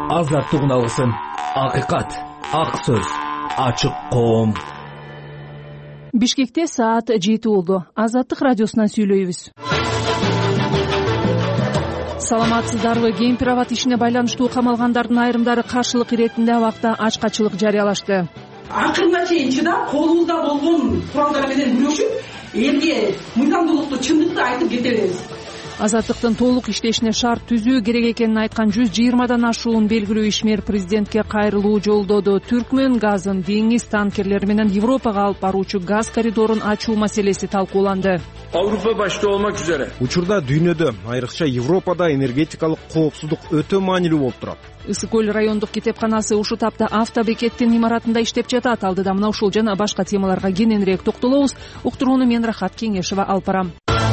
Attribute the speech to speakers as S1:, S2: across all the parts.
S1: азаттык уналысын. Акыйкат, ак сөз, ачык коом.
S2: Бишкекте саат 7 болду. Азаттык радиосунан сүйлөйбүз. Саламатсыздарбы? Кемпир абад ишине байланыштуу камалгандардын айрымдары каршылык иретинде абакта ачкачылык жарыялашты.
S3: Акырына чейин чыдап, колубузда болгон куралдар менен күрөшүп, элге мыйзамдуулукту, чындыкты айтып кетебиз.
S2: Азаттыктын толук иштешине шарт түзүү керек экенин айткан 120дан ашуун белгилүү ишмер президентке кайрылуу жолдоду. Түркмөн газын деңиз танкерлери менен Европага алып баруучу газ коридорун ачуу маселеси талкууланды.
S4: Avrupa başta olmak üzere.
S5: Учурда дүйнөдө, айрыкча Европада энергетикалык коопсуздук өтө маанилүү болуп турат.
S2: Ысык көл райондук китепканасы ушул тапта автобекеттин имаратында иштеп жатат. Алдыда мына ушул жана башка темаларга кененирээк токтолобуз. Уктурууну мен Рахат Кеңешова алып барам.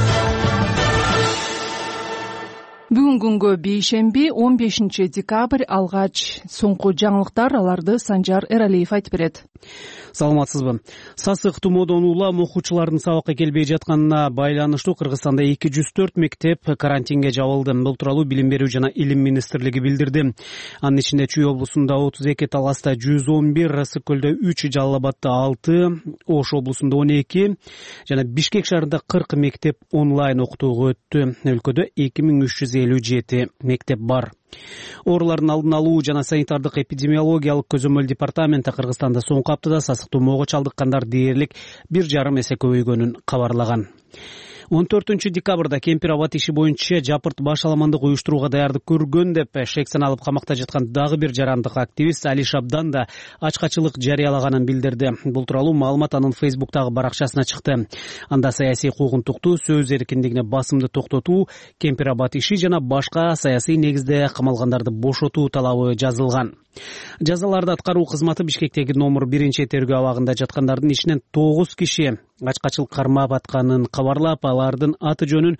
S2: Бүгүнкү күнгө бейшемби 15 декабрь алгач соңку жаңылыктар, аларды Санжар Эралиев айтып берет.
S6: Саламатсызбы? Сасык тумоодон улам окуучулардын сабакка келбей жатканына байланыштуу Кыргызстанда 204 мектеп карантинге жабылды. Бул тууралуу Билим берүү жана Илим министрлиги билдирди. Анын ичинде Чүй облусунда 32, Таласта 111, Ысык көлдө 3, Жалал абадда 6, Ош облусунда 12 жана Бишкек шаарында 40 мектеп онлайн окутууга өттү. Өлкөдө 2357 мектеп бар. Оорулардын алдын алуу жана санитардык эпидемиологиялык көзөмөл департаменти Кыргызстанда соңку аптада сасык тумоого чалдыккандар дээрлик 1,5 эсе көбөйгөнүн кабарлаган. 14 декабрда Кемпир абад иши боюнча жапырт баш аламандык уюштурууга даярдык көргөн деп шек саналып камакта жаткан дагы бир жарандык активист Али Шабдан да ачкачылык жарыялаганын билдирди. Бул тууралуу маалымат анын Фейсбуктагы баракчасына чыкты. Анда саясий куугунтукту, сөз эркиндигине басымды токтотуу, Кемпир абад иши жана башка саясий негизде камалгандарды бошотуу талабы жазылган. Жазаларды аткаруу кызматы Бишкектеги номер 1 тергөө абагында жаткандардын ичинен 9 киши ачкачылык кармап атканын кабарлап, алардын аты жөнүн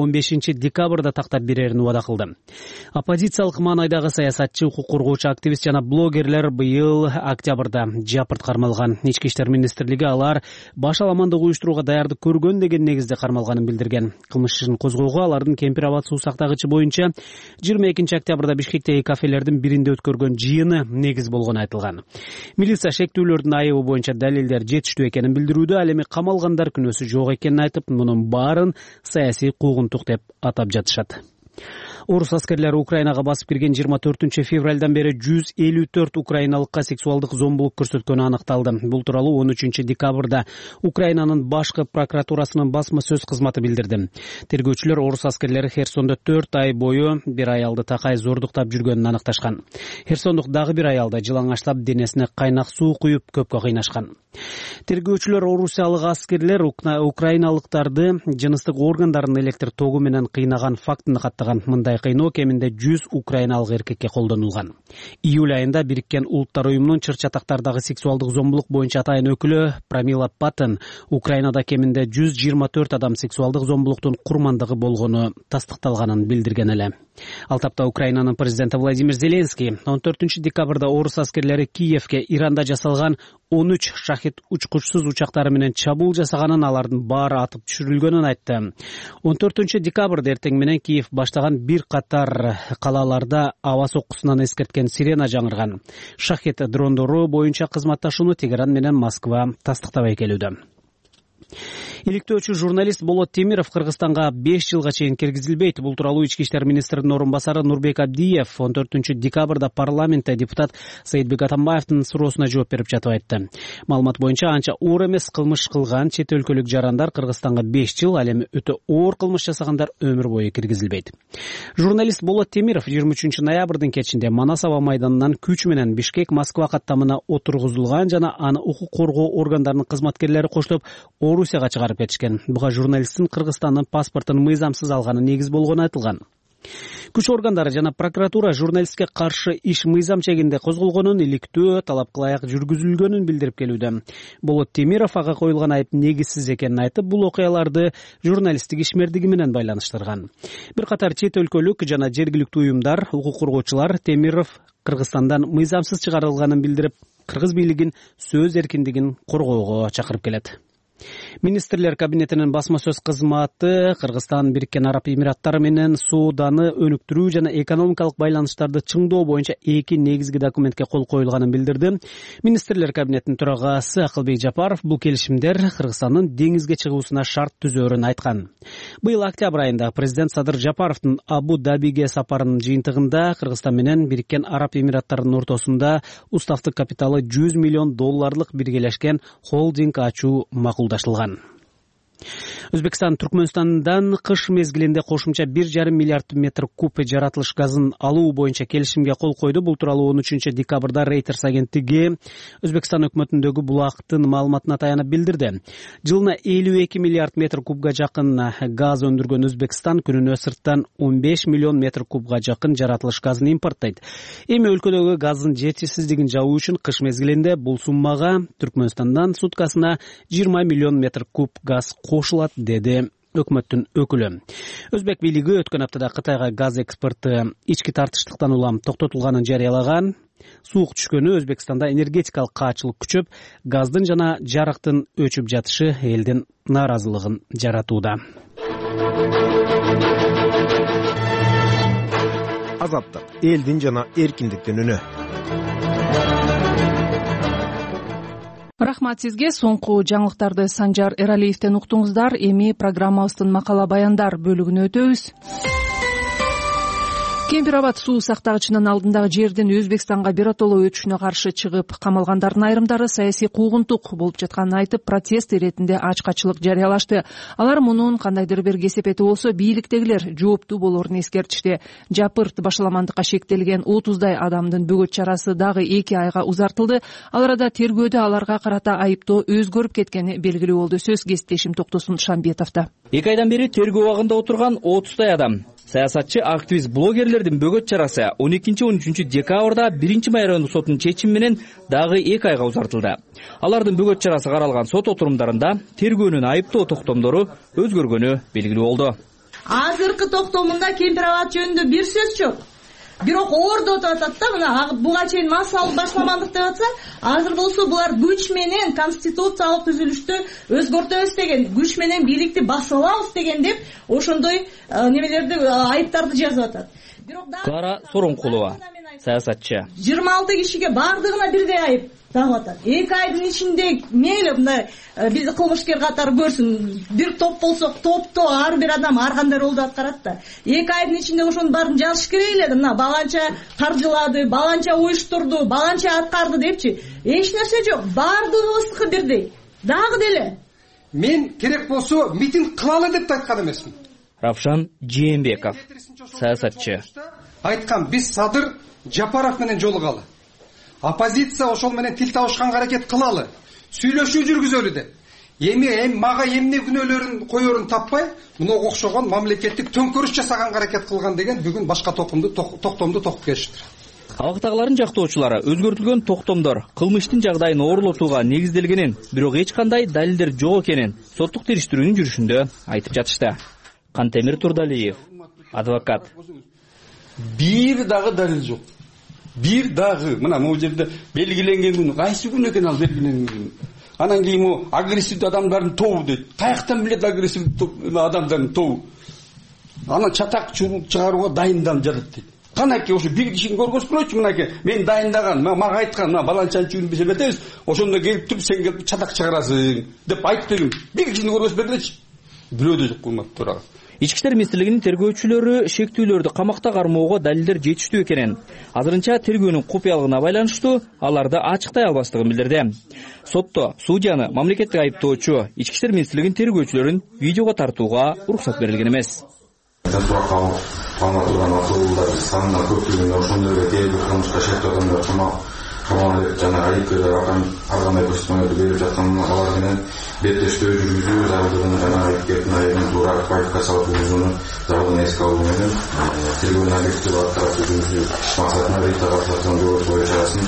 S6: 15 декабрда тактап берерин убада кылды. Оппозициялык маанайдагы саясатчы, укук коргоочу активист жана блогерлер быйыл октябрда жапырт кармалган. Ички иштер министрлиги алар баш аламандык уюштурууга даярдык көргөн деген негизде кармалганын билдирген. Кылмыш ишин козгоого алардын Кемпир абад суу сактагычы боюнча 22 октябрда Бишкектеги кафелердин биринде өткөргөн жыйыны негиз болгону айтылган. Милиция шектүүлөрдүн айыбы боюнча далилдер жетиштүү экенин билдирүүдө, ал эми камалгандар күнөөсү жок экенин айтып, мунун баарын саясий куугунтук деп атап жатышат. Орус аскерлери Украинага басып кирген 24 февралдан бери 154 украиналыкка сексуалдык зомбулук көрсөткөнү аныкталды. Бул тууралуу 13 декабрда Украинанын башкы прокуратурасынын басма сөз кызматы билдирди. Тергөөчүлөр орус аскерлери Херсондо 4 ай бою бир аялды такай зордуктап жүргөнүн аныкташкан. Херсондук дагы бир аялда жылаңачлап денесине кайнак суу куюп көпкө кыйнашкан. Тергөөчүлөр орусиялык аскерлер украиналыктарды жыныстык органдарын электр тогу менен кыйнаган фактын каттаган. Мындай кыйноо кеминде 100 украиналык эркекке колдонулган. Июль айында Бириккен Улуттар уюмунун чыр-чатактардагы сексуалдык зомбулук боюнча атайын өкүлү Прамила Паттен Украинада кеминде 124 адам сексуалдык зомбулуктун курмандыгы болгону тастыкталганын билдирген эле. Ал тапта Украинанын президенти Владимир Зеленский 14 декабрда орус аскерлери Киевке Иранда жасалган 13 шахид учкучсуз учактары менен чабуул жасаганын, алардын баары атып түшүрүлгөнүн айтты. 14 декабрда эртең менен Киев баштаган бир катар калаларда аба соккусунан эскерткен сирена жаңырган. Шахид дрондору боюнча кызматташууну Тегеран менен Москва тастыктабай келүүдө. Иликтөөчү журналист Болот Темиров Кыргызстанга 5 жылга чейин киргизилбейт. Бул тууралуу ички иштер министринин орун басары Нурбек Абдиев 14 декабрда парламентте депутат Саидбек Атамбаевдин суроосуна жооп берип жатып айтты. Маалымат боюнча анча оор эмес кылмыш кылган чет өлкөлүк жарандар Кыргызстанга 5 жыл, ал эми өтө оор кылмыш жасагандар өмүр бою киргизилбейт. Журналист Болот Темиров 23 ноябрдын кечинде Манас аба майданынан күч менен Бишкек Москва каттамына отургузулган жана аны укук коргоо органдарынын кызматкерлери коштоп Орусияга чыгарып кетишкен. Буга журналисттин Кыргызстандын паспортун мыйзамсыз алганы негиз болгону айтылган. Күч органдары жана прокуратура журналистке каршы иш мыйзам чегинде козголгонун, иликтөө талапка ылайык жүргүзүлгөнүн билдирип келүүдө. Болот Темиров ага коюлган айып негизсиз экенин айтып, бул окуяларды журналисттик ишмердиги менен байланыштырган. Бир катар чет өлкөлүк жана жергиликтүү уюмдар, укук коргоочулар Темиров Кыргызстандан мыйзамсыз чыгарылганын билдирип, кыргыз бийлигин сөз эркиндигин коргоого чакырып келет. Министрлер кабинетинин басма сөз кызматы Кыргызстан Бириккен Араб Эмираттары менен сооданы өнүктүрүү жана экономикалык байланыштарды чыңдоо боюнча 2 негизги документке кол коюлганын билдирди. Министрлер кабинетинин төрагасы Акылбек Жапаров бул келишимдер Кыргызстандын деңизге чыгуусуна шарт түзөөрүн айткан. Быйыл октябрь айында президент Садыр Жапаровдун Абу-Дабиге сапарынын жыйынтыгында Кыргызстан менен Бириккен Араб Эмираттарынын ортосунда уставдык капиталы $100 миллион биргелешкен холдинг ачуу макулдашылган. Өзбекстан Түркмөнстандан кыш мезгилинде кошумча 1,5 миллиард метр куб жаратылыш газын алуу боюнча келишимге кол койду. Бул тууралуу 13 декабрда Reuters агенттиги Өзбекстан өкмөтүндөгү булактын маалыматына таянып билдирди. Жылына 52 миллиард метр кубга жакын газ өндүргөн Өзбекстан күнүнө сырттан 15 миллион метр кубга жакын жаратылыш газын импорттойт. Эми өлкөдөгү газдын жетишсиздигин жабуу үчүн кыш мезгилинде бул суммага Түркмөнстандан суткасына 20 миллион метр куб газ кошулат, деди өкмөттүн өкүлү. Өзбек бийлиги өткөн аптада Кытайга газ экспорты ички тартыштыктан улам токтотулганын жарыялаган. Суук түшкөнү Өзбекстанда энергетикалык каачылык күчөп, газдын жана жарыктын өчүп жатышы элдин нааразылыгын жаратууда.
S5: Азаттык элдин жана эркиндиктин үнү.
S2: Рахмат сизге. Соңку жаңылыктарды Санжар Эралиевден уктуңуздар. Эми программабыздын макала баяндар бөлүгүнө өтөбүз. Кемпирабад суу сактагычынын алдындагы жердин Өзбекстанга биротоло өтүшүнө каршы чыгып камалгандардын айрымдары саясий куугунтук болуп жатканын айтып, протест иретинде ачкачылык жарыялашты. Алар мунун кандайдыр бир кесепети болсо бийликтегилер жооптуу болоорун эскертишти. Жапырт башаламандыкка шектелген 30дай адамдын бөгөт чарасы дагы 2 айга узартылды. Ал арада тергөөдө аларга карата айыптоо өзгөрүп кеткени белгилүү болду. Сөз кесиптешим Токтосун Шамбетовдо.
S7: 2 айдан бери тергөө абагында отурган 30дай адам. Саясатчы, активист, блогерлердин бөгөт чарасы 12-13 декабрда 1-май райондук сотунун чечими менен дагы 2 айга узартылды. Алардын бөгөт чарасы каралган сот отурумдарында тергөөнүн айыптоо токтомдору өзгөргөнү белгилүү болду.
S8: Азыркы токтомунда Кемпирабад жөнүндө бир сөз жок. Бирок ордо деп атат да, мына буга чейин массалык башаламандык деп атса, азыр болсо булар күч менен конституциялык түзүлүштү өзгөртөбүз деген, күч менен бийликти басып алабыз деген деп ошондой немелерди айыптарды жазып атат.
S7: Клара Соронкулова, саясатчы.
S8: 26 кишиге бардыгына бирдей айып тагып атат. 2 айдын ичинде мейли мындай бизди кылмышкер катары көрсүн, бир топ болсок топто ар бир адам ар кандай ролду аткарат да. 2 айдын ичинде ошонун баарын жазыш керек эле. Мына баланча каржылады, баланча уюштурду, баланча аткарды депчи. Эч нерсе жок. Бардыгыбыздыкы бирдей. Дагы деле.
S9: Мен керек болсо митинг кылалы деп айткан эмесмин.
S7: Равшан Жээнбеков, саясатчы.
S9: Айткан, биз Садыр Жапаров менен жолугалы. Оппозиция ошол менен тил табышканга аракет кылалы. Сүйлөшүү жүргүзөлү деп. Эми мага эмне күнөөлөрүн коерун таппай, муну окшогон мамлекеттик төңкөрүш жасаганга аракет кылган деген бүгүн башка токтомду токуп келишти.
S7: Абактагылардын жактоочулары өзгөртүлгөн токтомдор кылмыштын жагдайын оорлотууга негизделгенин, бирок эч кандай далилдер жок экенин соттук териштирүүнүн жүрүшүндө айтып жатышты. Кантемир Турдалиев, адвокат.
S10: Бир дагы далил жок. Бир дагы мына могу жерде белгиленген күн кайсы күн экен ал белгиленген күн. Анан кийин могу агрессивдүү адамдардын тобу дейт. Каяктан билет агрессивдүү адамдардын тобу? Анан чатак чыгарууга дайынданып жатат дейт. Канаки ошо бир кишини көргөзүп койчу, мынакей мен дайындаган, мага айткан, мына баланчанчы биз эметебиз, ошондо келип туруп сен келип чатак чыгарасың деп айтып берген. Бир кишини көргөзүп бергилечи. Бирөөдө жок кылмат турат.
S7: Ички иштер министрлигинин тергөөчүлөрү шектүүлөрдү камакта кармоого далилдер жетиштүү экенин, азырынча тергөөнүн купуялыгына байланыштуу аларды ачыктай албастыгын билдирди. Сотто судьяны мамлекеттик айыптоочу ички иштер министрлигинин тергөөчүлөрүн видеого тартууга уруксат берилген эмес.
S11: Санына көптөгөн ошондой келип кылмышка шектүү адамдар камалып жана айыпкерлер ар кандай көрсөтмөлөрдү берип жатканын, алар менен беттештөө жүргүзүү зарылдыгын жана айыпкердин айыбын туура квалификациялап жүргүзүүнүн зарылдыгын эске алуу менен тергөөнүн объективдүү аткарып жүргүзүү максатында рейдтер катышкан жогорку бою чарасын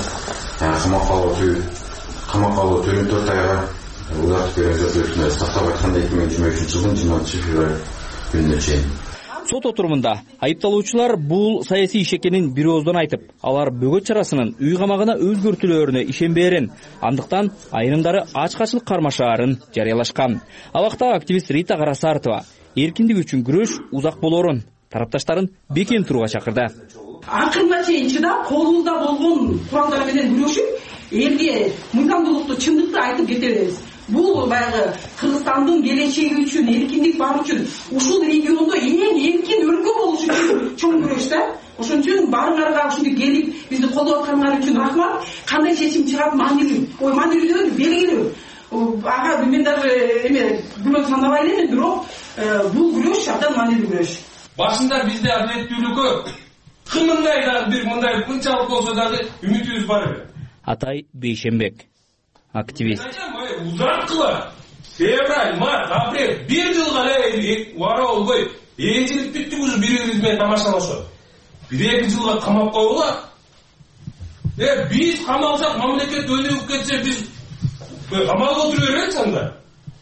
S11: камакка алуу түрүн 4 айга узартып берген жөнүндө сактап айтканда 2023 жылдын 26 февраль күнүнө чейин.
S7: Сот отурумунда айыпталуучулар бул саясий иш экенин бир ооздон айтып, алар бөгөт чарасынын үй камагына өзгөртүүлөрүнө ишенбээрин, андыктан айрымдары ачкачылык кармашаарын жарыялашкан. Абакта активист Рита Карасартова эркиндик үчүн күрөш узак болоорун, тарапташтарын бекем турууга чакырды.
S3: Акырына чейин чыдап, колубузда болгон куралдар менен күрөшүп, элге мыйзамдуулукту, чындыкты айтып кете беребиз. Бул баягы Кыргызстандын келечеги үчүн, эркиндик бар үчүн, ушул региондо эң эркин өлкө болуш үчүн чоң күрөш да. Ошон үчүн баарыңарга ушинтип келип бизди колдоп атканыңар үчүн рахмат. Кандай чечим чыгат маанилүү. Маанилүү белгилүү. Ага мен даже күмөн санабай элемин, бирок бул күрөш абдан маанилүү күрөш.
S12: Башында бизде адилеттүүлүккө кымындай дагы бир мындай мынчалык болсо дагы үмүтүбүз бар.
S7: Атай Бейшембек, активист.
S12: Узаткыла. Февраль, март, апрель, бир жылга эле убара болбой, ээлчилик бүттү уже бирибиз менен тамашалашат. 1-2 жылга камап койгула. Биз камалсак, мамлекет өнүгүп кетсе, биз камалга отура беребиз анда.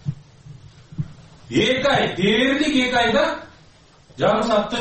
S12: 2 ай, дээрлик 2 айда жарым сааттык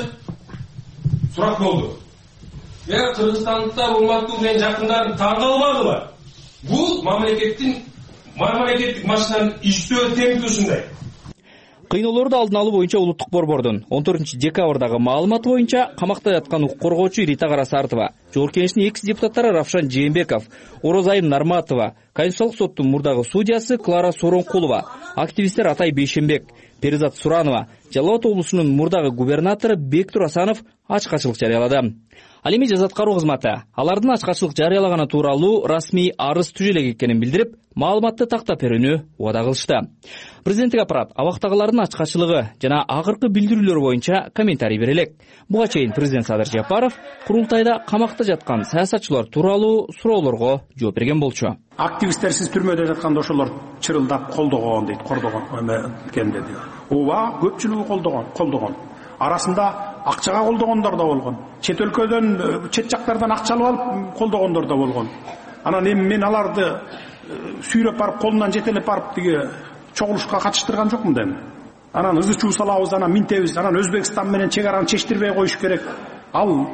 S12: сурак болду. Кыргызстандыктар урматтуу менен жакындарым таң калбадылар. Бул мамлекеттик машинанын иштөө темпосундай.
S7: Кыйноолорду алдын алуу боюнча улуттук борбордун 14-декабрдагы маалыматы боюнча камакта жаткан укук коргоочу Рита Карасартова, Жогорку Кеңештин экс-депутаттары Равшан Жээнбеков, Орозайым Нарматова, Конституциялык соттун мурдагы судьясы Клара Соронкулова, активисттер Атай Бейшембек, Перизат Суранова, Жалал Абад облусунун мурдагы губернатору Бектур Асанов ачкачылык жарыялады. Ал эми жаза аткаруу кызматы алардын ачкачылык жарыялаганы тууралуу расмий арыз түзө элек экенин билдирип, маалыматты тактап берүүнү убада кылышты. Президенттик аппарат абактагылардын ачкачылыгы жана акыркы билдирүүлөр боюнча комментарий бере элек. Буга чейин президент Садыр Жапаров курултайда камакта жаткан саясатчылар тууралуу суроолорго жооп берген болчу.
S13: Активисттерсиз түрмөдө жатканда ошолор чырылдап колдогон дейт, экен деди. Ооба, көпчүлүгү колдогон. Арасында акчага колдогондор да болгон. Чет өлкөдөн, чет жактардан акча алып колдогондор да болгон. Анан эми мен аларды сүйрөп барып, колунан жетелеп барып тиги чогулушка катыштырган жокмун дейм. Анан ызы чуу салабыз, анан минтебиз, анан Өзбекстан менен чек араны чечтирбей коюш керек. Ал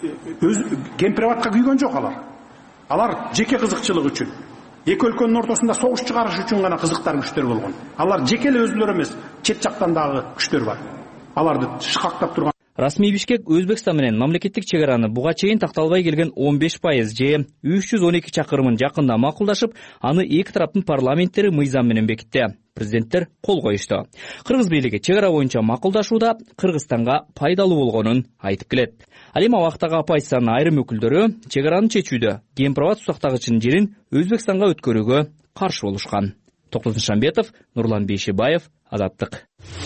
S13: кемпирабадка күйгөн жок алар. Алар жеке кызыкчылык үчүн, эки өлкөнүн ортосунда согуш чыгарыш үчүн гана кызыктар күчтөр болгон. Алар жеке эле өзүлөрү эмес, чет жактан дагы күчтөр бар. Аларды шкактап турган.
S7: Расмий Бишкек Өзбекстан менен мамлекеттик чек араны буга чейин такталбай келген 15% же 312 чакырымын жакында макулдашып, аны эки тараптын парламенттери мыйзам менен бекитти. Президенттер кол коюшту. Кыргыз бийлиги чек ара боюнча макулдашууда Кыргызстанга пайдалуу болгонун айтып келет. Ал эми абактагы оппозициянын айрым өкүлдөрү чек араны чечүүдө Кемпирабад сактагычынын жерин Өзбекстанга өткөрүүгө каршы болушкан. Токтосун Шамбетов, Нурлан Бейшебаев, Азаттык.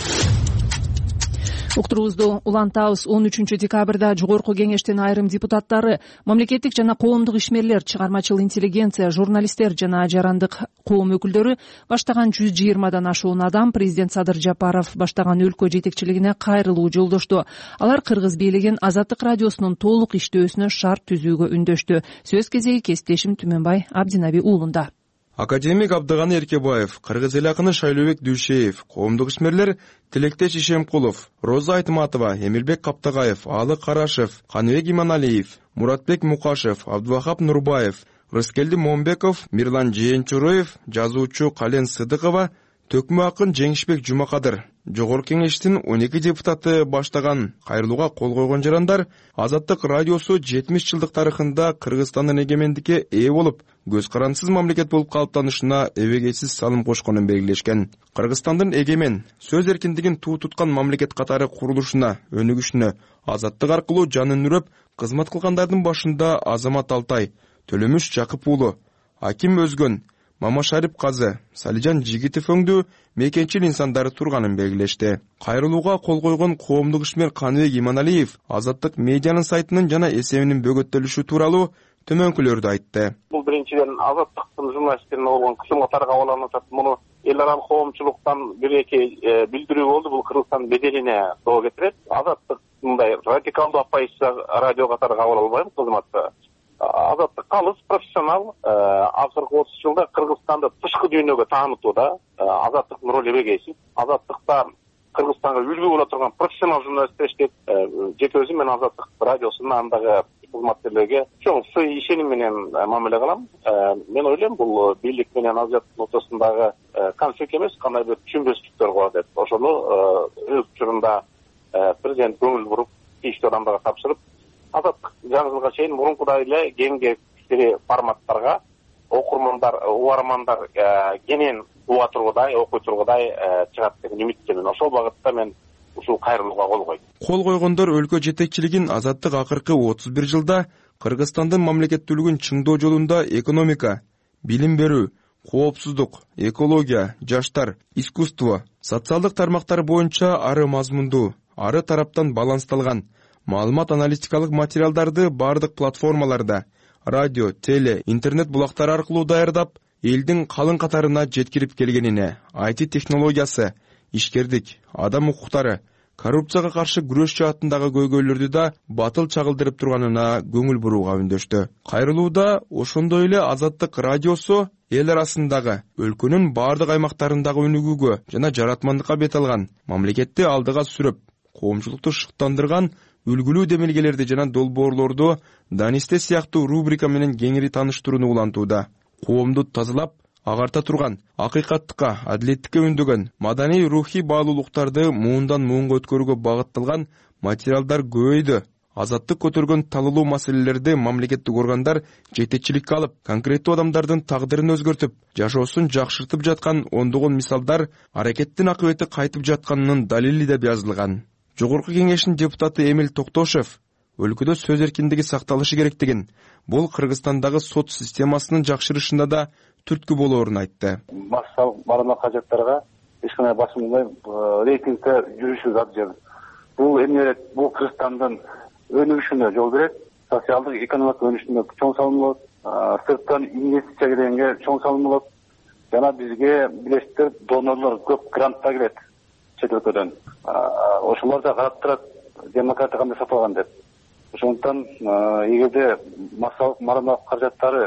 S2: Уктуруубузду улантабыз. 13-декабрда Жогорку Кеңештин айрым депутаттары, мамлекеттик жана коомдук ишмерлер, чыгармачыл интеллигенция, журналисттер жана жарандык коом өкүлдөрү баштаган 120дан ашуун адам президент Садыр Жапаров баштаган өлкө жетекчилигине кайрылуу жолдошту. Алар Кыргыз бийлигин Азаттык радиосунун толук иштөөсүнө шарт түзүүгө үндөштү. Сөз кезеги кесиптешим Түмөнбай Абдинаби уулунда.
S14: Академик Абдыганы Эркебаев, Кыргыз эл акыны Шайлообек Дүйшеев, коомдук ишмерлер Тилектеш Ишемкулов, Роза Айтматова, Эмилбек Каптагаев, Алы Карашев, Каныбек Иманалиев, Муратбек Мукашев, Абдывахап Нурбаев, Рыскелди Момбеков, Мирлан Жээнчуроев, жазуучу Кален Сыдыкова, Төкмө акын Жеңишбек Жумакадыр, Жогорку Кеңештин 12 депутаты баштаган кайрылууга кол койгон жарандар Азаттык радиосу 70 жылдык тарыхында Кыргызстандын эгемендикке ээ болуп, көз карансыз мамлекет болуп калыптанышына эбегейсиз салым кошконун белгилешкен. Кыргызстандын эгемен, сөз эркиндигин туу туткан мамлекет катары курулушуна, өнүгүшүнө азаттык аркылуу жанын үрөп кызмат кылгандардын башында Азамат Алтай, Төлөмүш Жакып уулу, Аким Өзгөн, Мамашарип Казы, Салижан Жигитов өңдүү мекенчил инсандары турганын белгилешти. Кайрылууга кол койгон коомдук ишмер Каныбек Иманалиев Азаттык медианын сайтынын жана эсебинин бөгөттөлүшү тууралуу төмөнкүлөрдү айтты.
S15: Бул биринчиден Азаттыктын журналисттерине болгон кысымга таргап атат. Муну эл аралык коомчулуктан бир-эки билдирүү болду. Бул Кыргызстандын беделине доо кетирет. Азаттык мындай радикалдуу оппозиция радио катары кабыл албайм кызматты. Азаттык калыс профессионал, акыркы 30 жылда Кыргызстанды тышкы дүйнөгө таанытууда Азаттыктын ролу эбегейсиз. Азаттыкта Кыргызстанга үлгү боло турган профессионал журналисттер иштейт. Жеке өзүм мен Азаттык радиосунун андагы кызматкерлерге чоң ишеним менен мамиле кылам. Мен ойлойм, бул бийлик менен Азаттыктын ортосундагы конфликт эмес, кандай бир түшүнбөстүктөр бар деп. Ошону өз учурунда президент көңүл буруп, тийиштүү адамдарга тапшырып, Азаттык жаңы жылга чейин мурункудай эле кеңге кичире форматтарга окурмандар, угармандар кенен уга тургудай, окуй тургудай чыгат деген үмүттөмүн. Ошол багытта мен ушул кайрылууга кол койдум.
S14: Кол койгондор өлкө жетекчилигин Азаттык акыркы 31 жылда Кыргызстандын мамлекеттүүлүгүн чыңдоо жолунда экономика, билим берүү, коопсуздук, экология, жаштар, искусство, социалдык тармактар боюнча ары мазмундуу, ары тараптан балансталган маалымат аналитикалык материалдарды бардык платформаларда, радио, теле, интернет булактары аркылуу даярдап, элдин калың катарына жеткирип келгенине, IT технологиясы, ишкердик, адам укуктары, коррупцияга каршы күрөш жаатындагы көйгөйлөрдү да батыл чагылдырып турганына көңүл бурууга үндөштү. Кайрылууда ошондой эле Азаттык радиосу эл арасындагы өлкөнүн бардык аймактарындагы өнүгүүгө жана жаратмандыкка бет алган, мамлекетти алдыга сүрөп, коомчулукту шыктандырган үлгүлүү демилгелерди жана долбоорлорду Данисте сыяктуу рубрика менен кеңири тааныштырууну улантууда. Коомду тазалап, агарта турган, акыйкаттыкка, адилеттикке үндөгөн, маданий рухий баалуулуктарды муундан муунга өткөрүүгө багытталган материалдар көбөйдү. Азаттык көтөргөн талуулуу маселелерди мамлекеттик органдар жетекчиликке алып, конкреттүү адамдардын тагдырын өзгөртүп, жашоосун жакшыртып жаткан ондогон мисалдар аракеттин акыбети кайтып жатканынын далили деп жазылган. Жогорку кеңештин депутаты Эмил Токтошев өлкөдө сөз эркиндиги сакталышы керектигин, бул Кыргызстандагы сот системасынын жакшырышында да түрткү болоорун айтты.
S16: Массалык барымдак каражаттарга эч кандай басымдай рейтингде жүрүшү абзел. Бул эмне, бул Кыргызстандын өнүгүшүнө жол берет, социалдык экономикалык өнүгүшүнө чоң салым болот, сырттан инвестиция киргенге чоң салым болот. Жана бизге билесиздер, донорлор көп гранттар келет чет өлкөдөн. Ошолор да карап турат, демократия кандай сатылган деп. Ошондуктан эгерде массалык барымдак каражаттары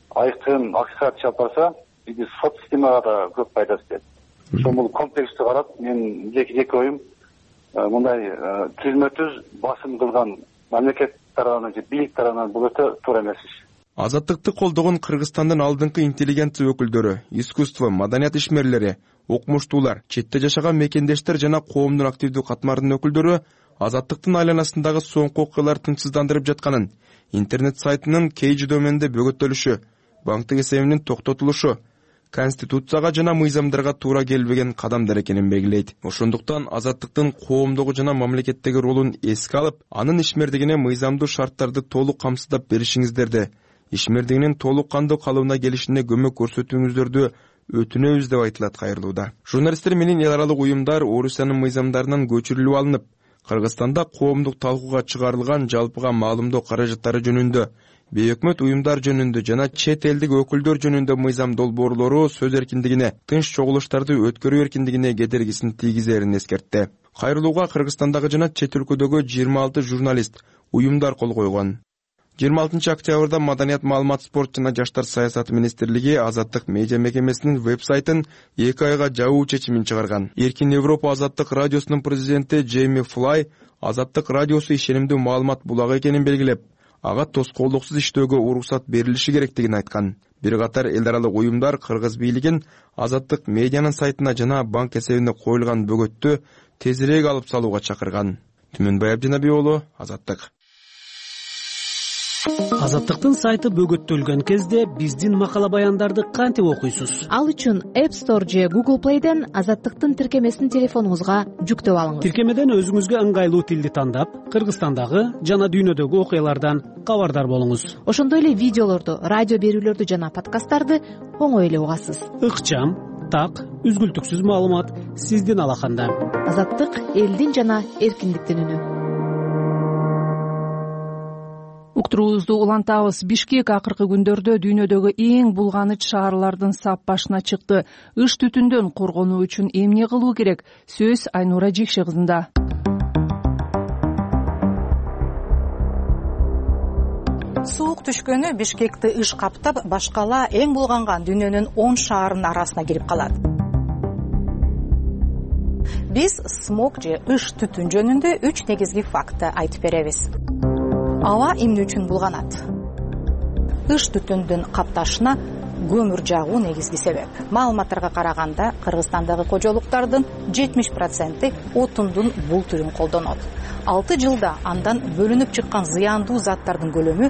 S16: айкын акчага чыгып барса, биз сот системага да көп пайдасы тиет. Ошол комплекстүү карап, мен жеке оюм мындай түзмө-түз басым кылган мамлекет тарабынан же бийлик тарабынан бул өтө туура эмес иш.
S14: Азаттыкты колдогон Кыргызстандын алдыңкы интеллигенция өкүлдөрү, искусство, маданият ишмерлери, окумуштуулар, четте жашаган мекендештер жана коомдун активдүү катмарынын өкүлдөрү Азаттыктын айланасындагы соңку окуялар тынчсыздандырып жатканын, интернет сайтынын KG доменде бөгөттөлүшү, банктык эсебинин токтотулушу, конституцияга жана мыйзамдарга туура келбеген кадамдар экенин белгилейт. Ошондуктан Азаттыктын коомдогу жана мамлекеттеги ролун эске алып, анын ишмердигине мыйзамдуу шарттарды толук камсыздап беришиңиздерди, ишмердигинин толук кандуу калыбына келишине көмөк көрсөтүүңүздөрдү өтүнөбүз деп айтылат кайрылууда. Журналисттер менен эл аралык уюмдар Орусиянын мыйзамдарынан көчүрүлүп алынып, Кыргызстанда коомдук талкууга чыгарылган жалпыга маалымдоо каражаттары жөнүндө, бейөкмөт уюмдар жөнүндө жана чет элдик өкүлдөр жөнүндө мыйзам долбоорлору сөз эркиндигине, тынч чогулуштарды өткөрүү эркиндигине кедергисин тийгизерин эскертти. Кайрылууга Кыргызстандагы жана чет өлкөдөгү 26 журналист, уюмдар кол койгон. 26 октябрда Маданият, маалымат, спорт жана жаштар саясаты министрлиги Азаттык медиа мекемесинин веб-сайтын 2 айга жабуу чечимин чыгарган. Эркин Европа Азаттык радиосунун президенти Джейми Флай Азаттык радиосу ишенимдүү маалымат булагы экенин белгилеп, ага тоскоолдуксуз иштөөгө уруксат берилиши керектигин айткан. Бир катар эл аралык уюмдар Кыргыз бийлигин Азаттык медианын сайтына жана банк эсебине коюлган бөгөттү тезирээк алып салууга чакырган. Түмөнбай Абдинабий уулу, Азаттык.
S6: Азаттыктын сайты бөгөттөлгөн кезде биздин макала баяндарды кантип окуйсуз?
S17: Ал үчүн App Store же Google Play'ден Азаттыктын тиркемесин телефонуңузга жүктөп алыңыз.
S6: Тиркемеден өзүңүзгө ыңгайлуу тилди тандап, Кыргызстандагы жана дүйнөдөгү окуялардан кабардар болуңуз.
S17: Ошондой эле видеолорду, радио берүүлөрдү жана подкасттарды оңой эле угасыз.
S6: Ыкчам, так, үзгүлтүксүз маалымат сиздин алаканда.
S17: Азаттык элдин жана эркиндиктин үнү.
S2: Уктуруубузду улантабыз. Бишкек акыркы күндөрдө дүйнөдөгү эң булганыч шаарлардын сап башына чыкты. Ыш түтүндөн коргонуу үчүн эмне кылуу керек? Сөз Айнура Жекше кызында.
S18: Суук түшкөнү Бишкекти ыш каптап, башкала эң булганган дүйнөнүн 10 шаарынын арасына кирип калат. биз смог же ыш түтүн жөнүндө 3 негизги фактты айтып беребиз. Аба эмне үчүн булганат? Ыш түтүндүн капташына көмүр жагуу негизги себеп. Маалыматтарга караганда, Кыргызстандагы кожолуктардын 70% отундун бул түрүн колдонот. 6 жылда андан бөлүнүп чыккан зыяндуу заттардын көлөмү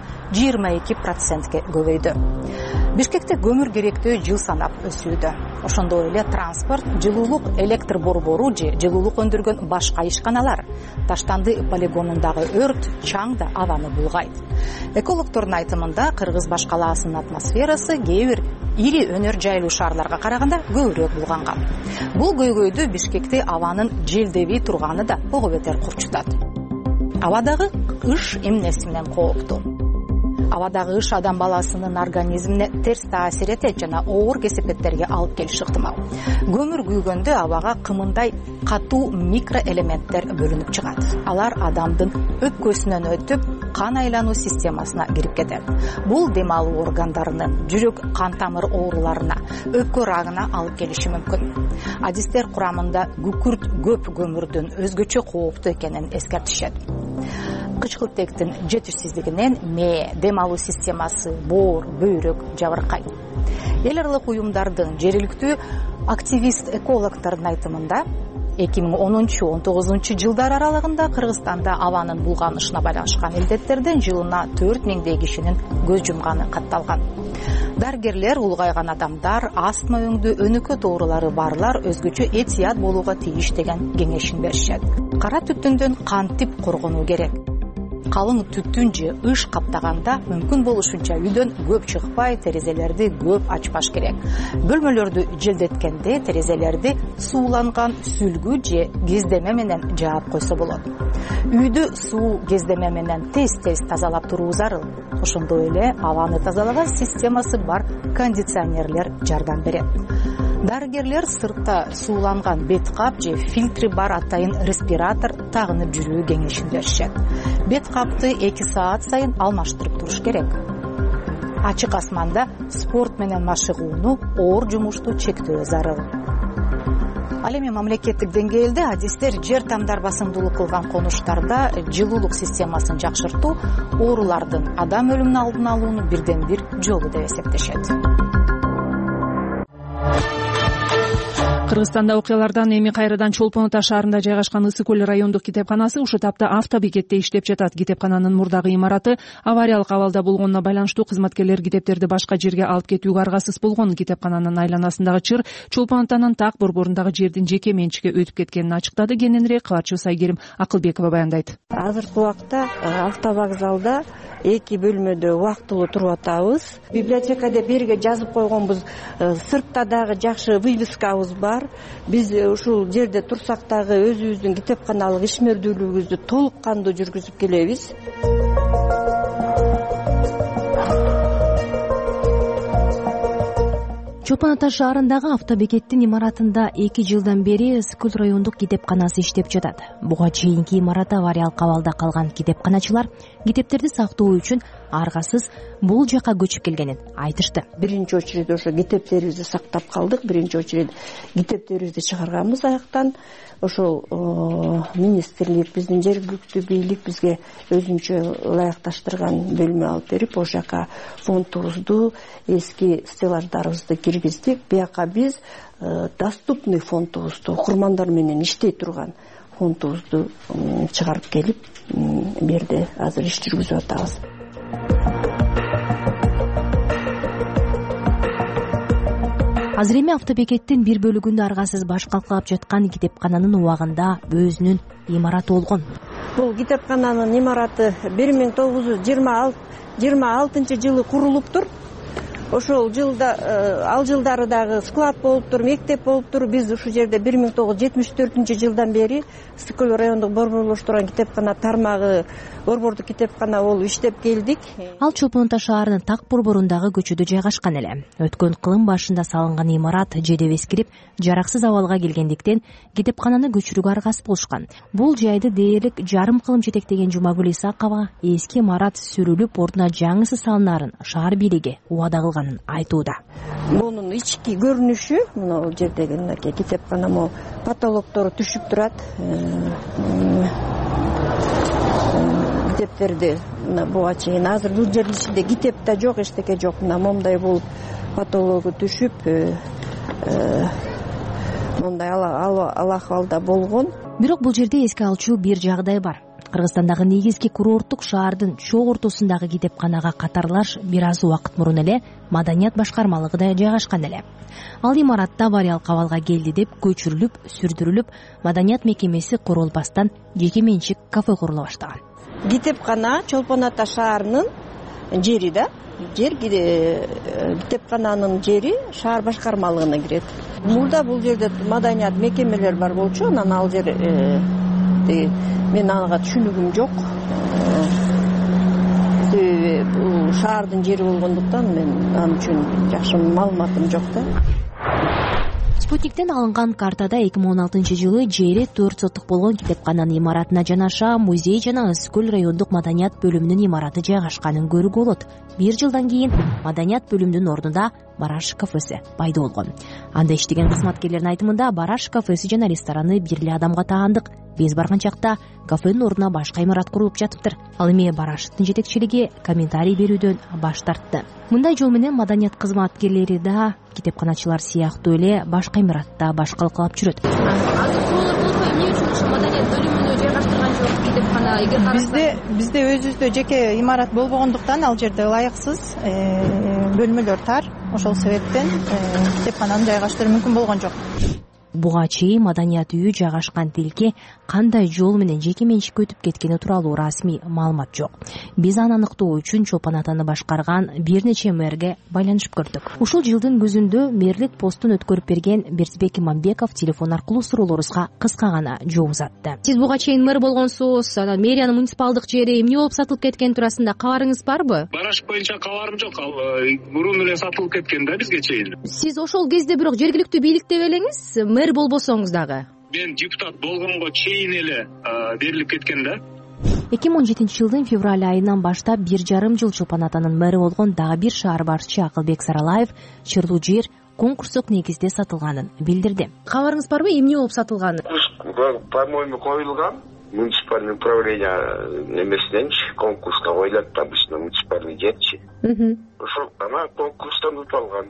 S18: 22%ге көбөйдү. Бишкекте көмүр керектөө жыл санап өсүүдө. Ошондой эле транспорт, жылуулук электр борбору же жылуулук өндүргөн башка ишканалар, Таштанды полигонундагы өрт чаң да абаны булгайт. Экологтордун айтымында Кыргыз баш калаасынын атмосферасы кээ бир ири өнөр жайлуу шаарларга караганда көбүрөөк булганган. Бул көйгөйдү Бишкекте абанын желдебей турганы да ого бетер курчутат. Абадагы ыш эмнеси менен кооптуу? Абадагы ыш адам баласынын организмине терс таасир этет жана оор кесепеттерге алып келиши ыктымал. Көмүр күйгөндө абага кымындай катуу микроэлементтер бөлүнүп чыгат. Алар адамдын өпкөсүнөн өтүп, кан айлануу системасына кирип кетет. Бул дем алуу органдарынын, жүрөк кан тамыр ооруларына, өпкө рагына алып келиши мүмкүн. Адистер курамында күкүрт көп көмүрдүн өзгөчө кооптуу экенин эскертишет. Кычкылтектин жетишсиздигинен мээ, дем алуу системасы, боор, бөйрөк жабыркайт. Эл аралык уюмдардын, жергиликтүү активист экологтордун айтымында 2010-19 жылдар аралыгында Кыргызстанда абанын булганышына байланышкан илдеттерден жылына 4000 кишинин көз жумганы катталган. Дарыгерлер улгайган адамдар, астма өңдүү өнөкөт оорулары барлар өзгөчө этият болууга тийиш деген кеңешин беришет. Кара түтүндөн кантип коргонуу керек? Калың түтүн же ыш каптаганда мүмкүн болушунча үйдөн көп чыкпай, терезелерди көп ачпаш керек. Бөлмөлөрдү желдеткенде терезелерди сууланган сүлгү же кездеме менен жаап койсо болот. Үйдү суу кездеме менен тез-тез тазалап туруу зарыл. Ошондой эле абаны тазалаган системасы бар кондиционерлер жардам берет. Дарыгерлер сыртта сууланган бет кап же фильтри бар атайын респиратор тагынып жүрүү кеңешин беришет. Бет капты 2 саат сайын алмаштырып туруш керек. Ачык асманда спорт менен машыгууну, оор жумушту чектөө зарыл. Ал эми мамлекеттик деңгээлде адистер жер тамдар басымдуулук кылган конуштарда жылуулук системасын жакшыртуу оорулардын адам өлүмүнүн алдын алуунун бирден бир жолу деп эсептешет.
S2: Кыргызстанда окуялардан эми кайрадан Чолпон Ата шаарында жайгашкан Ысык көл райондук китепканасы ушул тапта автобекетте иштеп жатат. Китепкананын мурдагы имараты авариялык абалда болгонуна байланыштуу кызматкерлер китептерди башка жерге алып кетүүгө аргасыз болгон. Китепкананын айланасындагы чыр Чолпон Атанын так борборундагы жердин жеке менчикке өтүп кеткенин ачыктады. Кененирээк кабарчыбыз Айгерим Акылбекова баяндайт.
S19: Азыркы убакта автовокзалда 2 бөлмөдө убактылуу туруп атабыз. Библиотека деп берге жазып койгонбуз. Сыртта дагы жакшы вывескабыз бар. Биз ушул жерде турсак дагы өзүбүздүн китепканалык ишмердүүлүгүбүздү толук кандуу жүргүзүп келебиз.
S17: Чолпон Ата шаарындагы автобекеттин имаратында 2 жылдан бери Ысык көл райондук китепканасы иштеп жатат. Буга чейинки имараты авариялык абалда калган китепканачылар китептерди сактоо үчүн аргасыз бул жака көчүп келгенин айтышты.
S19: Биринчи очередь ошо китептерибизди сактап калдык. Биринчи очередь китептерибизди чыгарганбыз аяктан. Ошол министрлик, биздин жергиликтүү бийлик бизге өзүнчө ылайыкташтырган бөлмө алып берип, ошол жака фондубузду, эски стеллаждарыбызды киргиздик. Бияка биз доступный фондубузду, окурмандар менен иштей турган фондубузду чыгарып келип, бу жерде азыр иш жүргүзүп атабыз.
S17: Азыр эми автобекеттин бир бөлүгүндө аргасыз баш калкалап жаткан китепкананын убагында өзүнүн имараты болгон.
S19: Бул китепкананын имараты 1926 жылы курулуптур. Ошол жылда ал жылдары дагы склад болуптур, мектеп болуптур. Биз ушул жерде 1974 жылдан бери Ысык көл райондук борборлоштурган китепкана тармагы борбордук китепкана болуп иштеп келдик.
S17: Ал Чолпон Ата шаарынын так борборундагы көчөдө жайгашкан эле. Өткөн кылым башында салынган имарат жедеп эскирип, жараксыз абалга келгендиктен китепкананы көчүрүүгө аргасыз болушкан. Бул жайды дээрлик жарым кылым жетектеген Жумагүл Исакова эски имарат сүрүлүп, ордуна жаңысы салынаарын шаар бийлиги убада кылган. жатканын айтууда.
S19: Мунун ички көрүнүшү мына жердеги мынакей китепкана могу потолоктору түшүп турат. Китептерди мына буга чейин азыр бул жердин ичинде китеп да жок, эчтеке жок. Мына момундай бул потологу түшүп мындай ал акыбалда болгон.
S17: Бирок бул жерде эске алчу бир жагдай бар. Кыргызстандагы негизги курорттук шаардын чок ортосундагы китепканага катарлаш бир аз убакыт мурун эле маданият башкармалыгында жайгашкан эле. Ал имаратта Вариал Кабалга келди деп көчүрүлүп, сүрдүрүлүп, маданият мекемеси курулбастан жеке менчик кафе курула баштаган.
S19: Китепкана Чолпон Ата шаарынын жери да. Китепкананын жери шаар башкармалыгына кирет. Мурда бул жерде маданият мекемелер бар болчу, анан ал жер мен ага түшүнүгүм жок. Себеби бул шаардын жери болгондуктан мен ал үчүн жакшы маалыматым жок да.
S17: Спутниктен алынган картада 2016-жылы жери 4 соттук болгон китепкананын имаратына жанаша музей жана Ысык-Көл райондук маданият бөлүмүнүн имараты жайгашканын көрүүгө болот. 1 жылдан кийин маданият бөлүмүнүн ордунда Бараш кафеси пайда болгон. Анда иштеген кызматкерлердин айтымында Бараш кафеси жана рестораны бир эле адамга таандык. Биз барган чакта кафенин ордуна башка имарат курулуп жатыптыр. Ал эми Бараштын жетекчилиги комментарий берүүдөн баш тартты. Мындай жол менен маданият кызматкерлери да китепканачылар сыяктуу эле башка имаратта баш калкалап жүрөт.
S20: Бизде өзүбүздө жеке имарат болбогондуктан ал жерде ылайыксыз бөлмөлөр тар. Ошол себептен китепкананы жайгаштыруу мүмкүн болгон жок.
S17: Буга чейин маданият үйү жайгашкан тилке кандай жол менен жеке менчикке өтүп кеткени тууралуу расмий маалымат жок. Биз аны аныктоо үчүн Чолпон Атаны башкарган бир нече мэрге байланышып көрдүк. Ушул жылдын күзүндө мэрлик постун өткөрүп берген Бердибек Иманбеков телефон аркылуу суроолорубузга кыска гана жооп узатты. Сиз буга чейин мэр болгонсуз, анан мэриянын муниципалдык жери эмне болуп сатылып кеткени туурасында кабарыңыз барбы?
S21: Бараш боюнча кабарым жок. Ал мурун эле сатылып кеткен да бизге чейин.
S17: Сиз ошол кезде бирок жергиликтүү бийликте белеңиз, мэр болбосоңуз дагы.
S21: Мен депутат болгонго чейин эле берилип кеткен да.
S17: 2017-жылдын февраль айынан баштап 1,5 жыл Чолпон Атанын мэри болгон дагы бир шаар башчы Акылбек Саралаев чырлуу жер конкурстук негизде сатылганын билдирди. Кабарыңыз барбы, эмне болуп сатылганы?
S21: По-моему, коюлган. Муниципальный управление немесиненчи конкурска коюлат, обычно муниципальный жерчи. Ошол ана конкурстан уталган.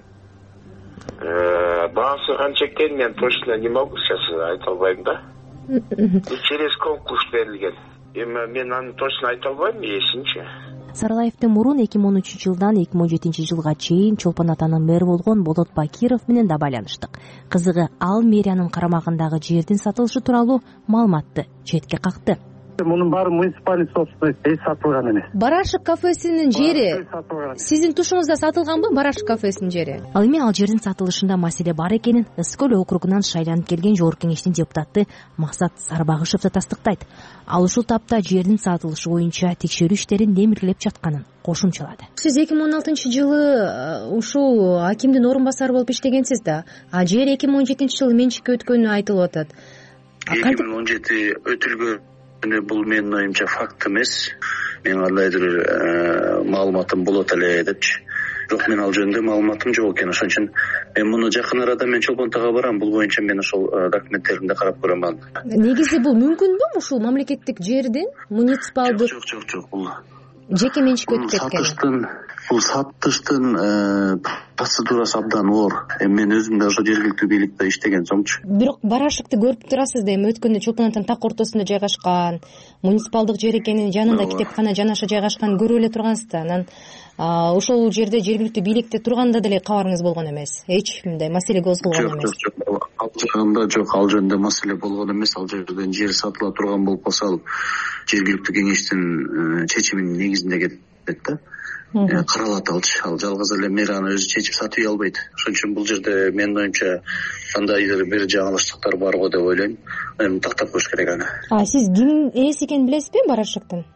S21: Баасы канча экенин мен точно не могу сейчас айта албайм да. Через конкурс берилген. Эми мен аны точно айта албайм, эсинчи.
S17: Саралаевдин мурун 2013-жылдан 2017-жылга чейин Чолпон Атанын мэри болгон Болот Бакиров менен да байланыштык. Кызыгы, ал мэриянын карамагындагы жердин сатылышы тууралуу маалыматты четке какты.
S22: Мунун баары муниципальный собственность сатылган эмес.
S17: Барашык кафесинин жери сиздин тушуңузда сатылганбы, Барашык кафесинин жери? Ал эми ал жердин сатылышында маселе бар экенин Ысык-Көл округунан шайланып келген жогорку кеңештин депутаты Максат Сарбагышев да тастыктайт. Ал ушул тапта жердин сатылышы боюнча текшерүү иштерин демиргилеп жатканын кошумчалады. Сиз 2016-жылы ушул акимдин орун басары болуп иштегенсиз да. А жер 2017-жылы менчикке өткөнү айтылып атат.
S21: 2017 өтүлгөн бул менин оюмча факт эмес. Мен кандайдыр маалыматым болот эле депчи. Бирок мен ал жөнүндө маалыматым жок экен. Ошон үчүн мен муну жакын арада мен Чолпон Атага барам. Бул боюнча мен ошол документтеримди карап көрөм аны.
S17: Негизи бул мүмкүнбү ушул мамлекеттик жердин муниципалдык?
S21: Жок. Бул
S17: жеке менчикке өтүп кеткен.
S21: Бул сатыштын процедурасы абдан оор. Мен өзүм да ошо жергиликтүү бийликте иштеген сомчу.
S17: Бирок Барашыкты көрүп турасыз да, эми өткөндө Чолпон Атанын так ортосунда жайгашкан, муниципалдык жер экенин, жанында китепкана жанаша жайгашканын көрүп эле тургансыз да. Анан ошол жерде жергиликтүү бийликте турганда деле кабарыңыз болгон эмес. Эч мындай маселе козголгон эмес.
S21: Жок. Ал жагында жок, ал жөнүндө маселе болгон эмес. Ал жерден жер сатыла турган болуп калса, ал жергиликтүү кеңештин чечиминин негизинде кетет да. Каралат алчы. Ал жалгыз эле мэр аны өзү чечип сатып албайт. Ошон үчүн бул жерде менин оюмча кандайдыр бир жаңылыштыктар бар го деп ойлойм. Эми тактап коюш керек аны.
S17: Сиз кимдин ээси экенин билесизби Барашыктын?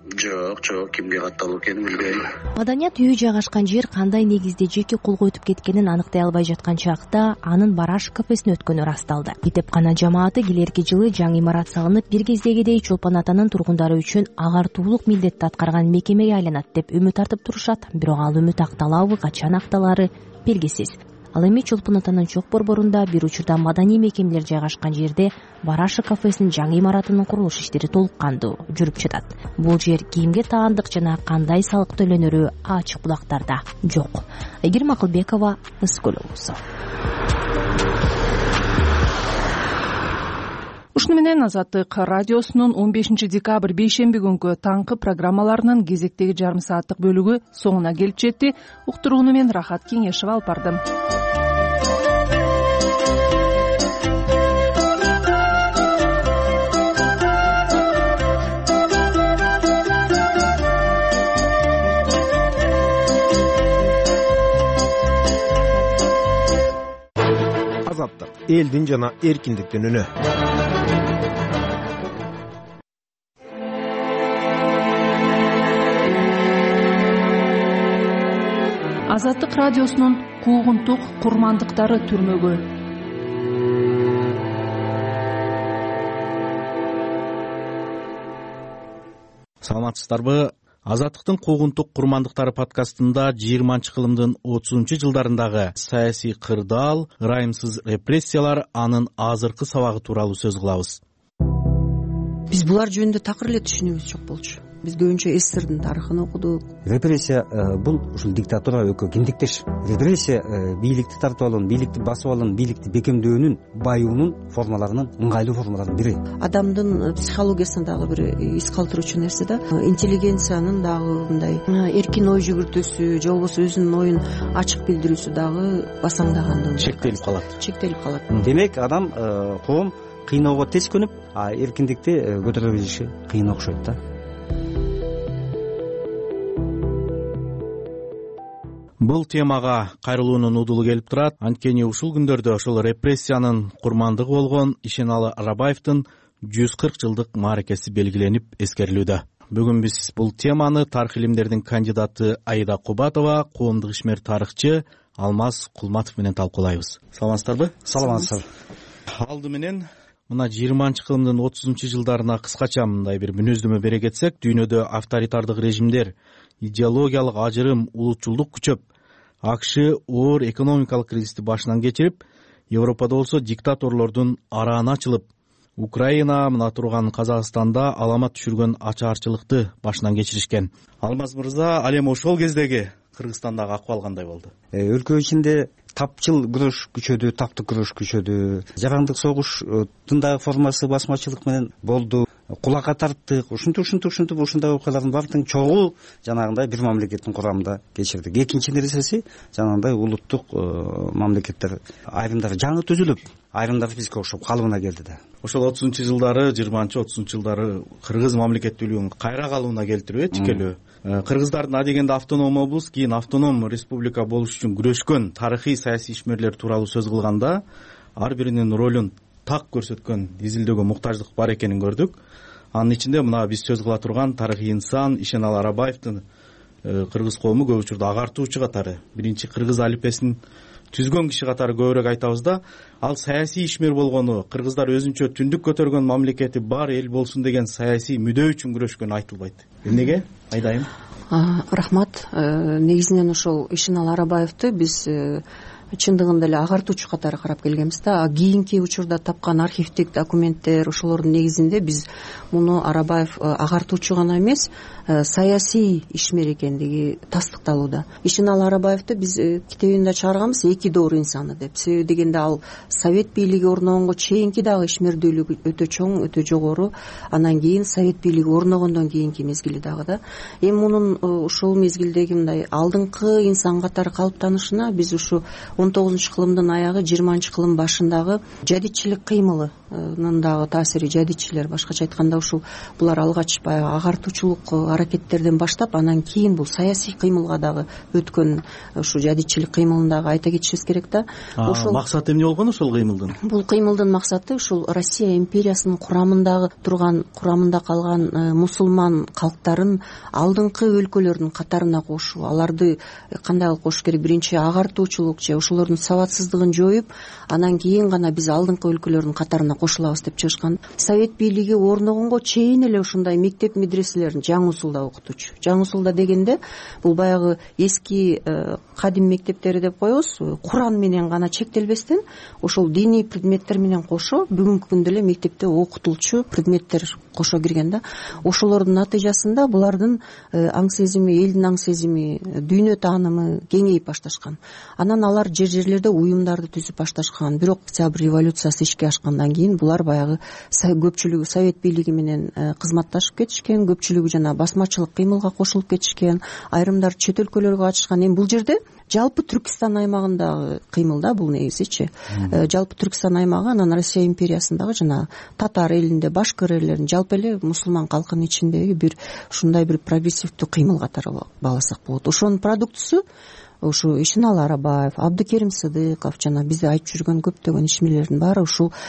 S21: жок кимге катталып экенин билбейм.
S17: Маданият үйү жайгашкан жер кандай негизде жеке колго өтүп кеткенин аныктай албай жаткан чакта анын Бараш кафесине өткөнү ырасталды. Китепкана жамааты келерки жылы жаңы имарат салынып, бир кездегидей Чолпон атанын тургундары үчүн агартуулук милдетти аткарган мекемеге айланат деп үмүт артып турушат. Бирок ал үмүт акталабы, качан акталаары белгисиз. Ал эми Чолпон атанын чок борборунда бир учурда маданий мекемелер жайгашкан жерде Бараш кафесинин жаңы имаратынын курулуш иштери толук кандуу жүрүп жатат. Бул жер кимге таандык жана кандай салык төлөнөрү ачык булактарда жок. Айгерим Акылбекова, Ыскөл облусу.
S2: Ушуну менен Азаттык радиосунун 15 декабрь бейшемби күнкү таңкы программаларынын кезектеги жарым сааттык бөлүгү соңуна келип жетти. Уктурууну мен Рахат Кеңешева алып бардым.
S5: Азаттык элдин жана эркиндиктин үнү.
S2: Азаттык радиосунун куугунтук курмандыктары түрмөгү.
S1: Саламатсыздарбы? Азаттыктын куугунтук курмандыктары подкастында 20-кылымдын 30-жылдарындагы саясий кырдаал, ырайымсыз репрессиялар, анын азыркы сабагы тууралуу сөз кылабыз.
S4: Биз булар жөнүндө такыр эле түшүнүүбүз жок болчу. Биз көбүнчө СССРдин тарыхын окудук.
S23: Репрессия бул ушул диктатура экөө киндиктеш. Репрессия бийликти тартып алуунун, бийликти басып алуунун, бийликти бекемдөөнүн, баюунун формаларынын ыңгайлуу формаларынын бири.
S4: Адамдын психологиясына дагы бир из калтыруучу нерсе да. Интеллигенциянын дагы мындай эркин ой жүгүртүүсү же болбосо өзүнүн оюн ачык билдирүүсү дагы басаңдагандыгы чектелип калат.
S23: Демек адам коом кыйноого тез көнүп, эркиндикти көтөрө билиши кыйын окшойт да.
S1: Бул темага кайрылуунун удулу келип турат. Анткени ушул күндөрдө ошол репрессиянын курмандыгы болгон Ишеналы Арабаевдин 140 жылдык мааракеси белгиленип эскерилүүдө. Бүгүн биз бул теманы тарых илимдеринин кандидаты Аида Кубатова, коомдук ишмер тарыхчы Алмаз Кулматов менен талкуулайбыз. Саламатсыздарбы?
S23: Саламатсыздар.
S1: Алды менен мына 20-кылымдын 30-жылдарына кыскача мындай бир мүнөздөмө бере кетсек, дүйнөдө авторитардык режимдер, идеологиялык ажырым, улутчулдук күчөп, АКШ оор экономикалык кризисти башынан кечирип, Европада болсо диктаторлордун арааны ачылып, Украина мына турган Казакстанда аламат түшүргөн ачаарчылыкты башынан кечиришкен. Алмаз мырза, ал эми ошол кездеги Кыргызстандагы акыбал кандай болду?
S23: Өлкө ичинде тапчыл күрөш күчөдү, таптык күрөш күчөдү. Жарандык согуштун дагы формасы басмачылык менен болду. Кулакка тарттык, ушинтип ушундай окуялардын баардыгын чогуу жанагындай бир мамлекеттин курамында кечирдик. Экинчи нерсеси жанагындай улуттук мамлекеттер айрымдары жаңы түзүлүп, айрымдары бизге окшоп калыбына келди да.
S1: Ошол 30-жылдары, 20-30-жылдары кыргыз мамлекеттүүлүгүнүн кайра калууна келтирүү, тикелөө. Кыргыздардын адегенде автоном облус, кийин автоном республика болуш үчүн күрөшкөн тарыхый саясий ишмерлер тууралуу сөз кылганда, ар биринин ролун так көрсөткөн, изилдөөгө муктаждык бар экенин көрдүк. Анын ичинде мына биз сөз кыла турган тарыхый инсан Ишеналы Арабаевдин кыргыз коому көп учурда агартуучу катары, биринчи кыргыз алипесин түзгөн киши катары көбүрөөк айтабыз да, ал саясий ишмер болгону, кыргыздар өзүнчө түндүк көтөргөн мамлекети бар эл болсун деген саясий мүдөө үчүн күрөшкөнү айтылбайт. Эмнеге? Айдайым.
S4: Рахмат. Негизинен ошол Ишеналы Арабаевди биз чындыгында эле агартуучу катары карап келгенбиз да. Кийинки учурда тапкан архивдик документтер, ошолордун негизинде биз муну Арабаев агартуучу гана эмес, саясий ишмер экендиги тастыкталууда. Ишеналы Арабаевди биз китебинде чыгарганбыз эки доор инсаны деп. Себеби дегенде ал совет бийлиги орногонго чейинки дагы ишмердүүлүгү өтө чоң, өтө жогору. Анан кийин совет бийлиги орногондон кийинки мезгили дагы да. Эми мунун ушул мезгилдеги мындай алдыңкы инсан катары калыптанышына биз ушу 19-кылымдын аягы, 20-кылым башындагы жадидчилик кыймылы дагы таасири, жадичилер, башкача айтканда ушул булар алгач баягы агартуучулук аракеттерден баштап, анан кийин бул саясий кыймылга дагы өткөн, ушу жадичилик кыймылын дагы айта кетишибиз керек да.
S1: Ошол максаты эмне болгон ошол кыймылдын?
S4: Бул кыймылдын максаты ушул Россия империясынын курамында калган мусулман калктарын алдыңкы өлкөлөрдүн катарына кошуу, аларды кандай кылып кошуш керек? Биринчи агартуучулук же ошолордун сабатсыздыгын жоюп, анан кийин гана биз алдыңкы өлкөлөрдүн катарына кошулабыз деп чыгышкан. Совет бийлиги орногонго чейин эле ушундай мектеп медреселерин жаңы усулда окутуучу. Жаңы усулда дегенде бул баягы эски кадим мектептери деп коебуз, Куран менен гана чектелбестен ошол диний предметтер менен кошо бүгүнкү күндө эле мектепте окутулчу предметтер кошо кирген да. Ошолордун натыйжасында булардын аң сезими, элдин аң сезими, дүйнө таанымы кеңейип башташкан. Анан алар жерлерде уюмдарды түзүп башташкан. Бирок Октябрь революциясы ишке ашкандан кийин булар баягы көпчүлүгү Совет бийлиги менен кызматташып кетишкен, көпчүлүгү жана басмачылык кыймылга кошулуп кетишкен, айрымдары чет өлкөлөргө катышкан. Эми бул жерде жалпы Түркистан аймагындагы кыймыл да бул негизичи. Жалпы Түркистан аймагы, анан Россия империясындагы жана татар элинде, башкыр элдеринин, жалпы эле мусулман калкынын ичиндеги бир ушундай бир прогрессивдүү кыймыл катары бааласак болот. Ошонун продуктусу ушу Ишеналы Арабаев, Абдыкерим Сыдыков жана бизде айтып жүргөн көптөгөн ишмерлердин баары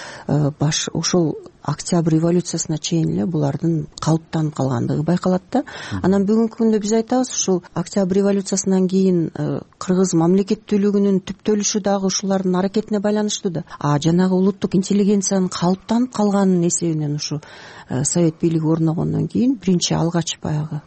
S4: ушул Октябрь революциясына чейин эле булардын калыптанып калгандыгы байкалат да. Анан бүгүнкү күндө биз айтабыз, ушул Октябрь революциясынан кийин кыргыз мамлекеттүүлүгүнүн түптөлүшү дагы ушулардын аракетине байланыштуу да. Жанагы улуттук интеллигенциянын калыптанып калганынын эсебинен ушу Совет бийлиги орногондон кийин биринчи алгач баягы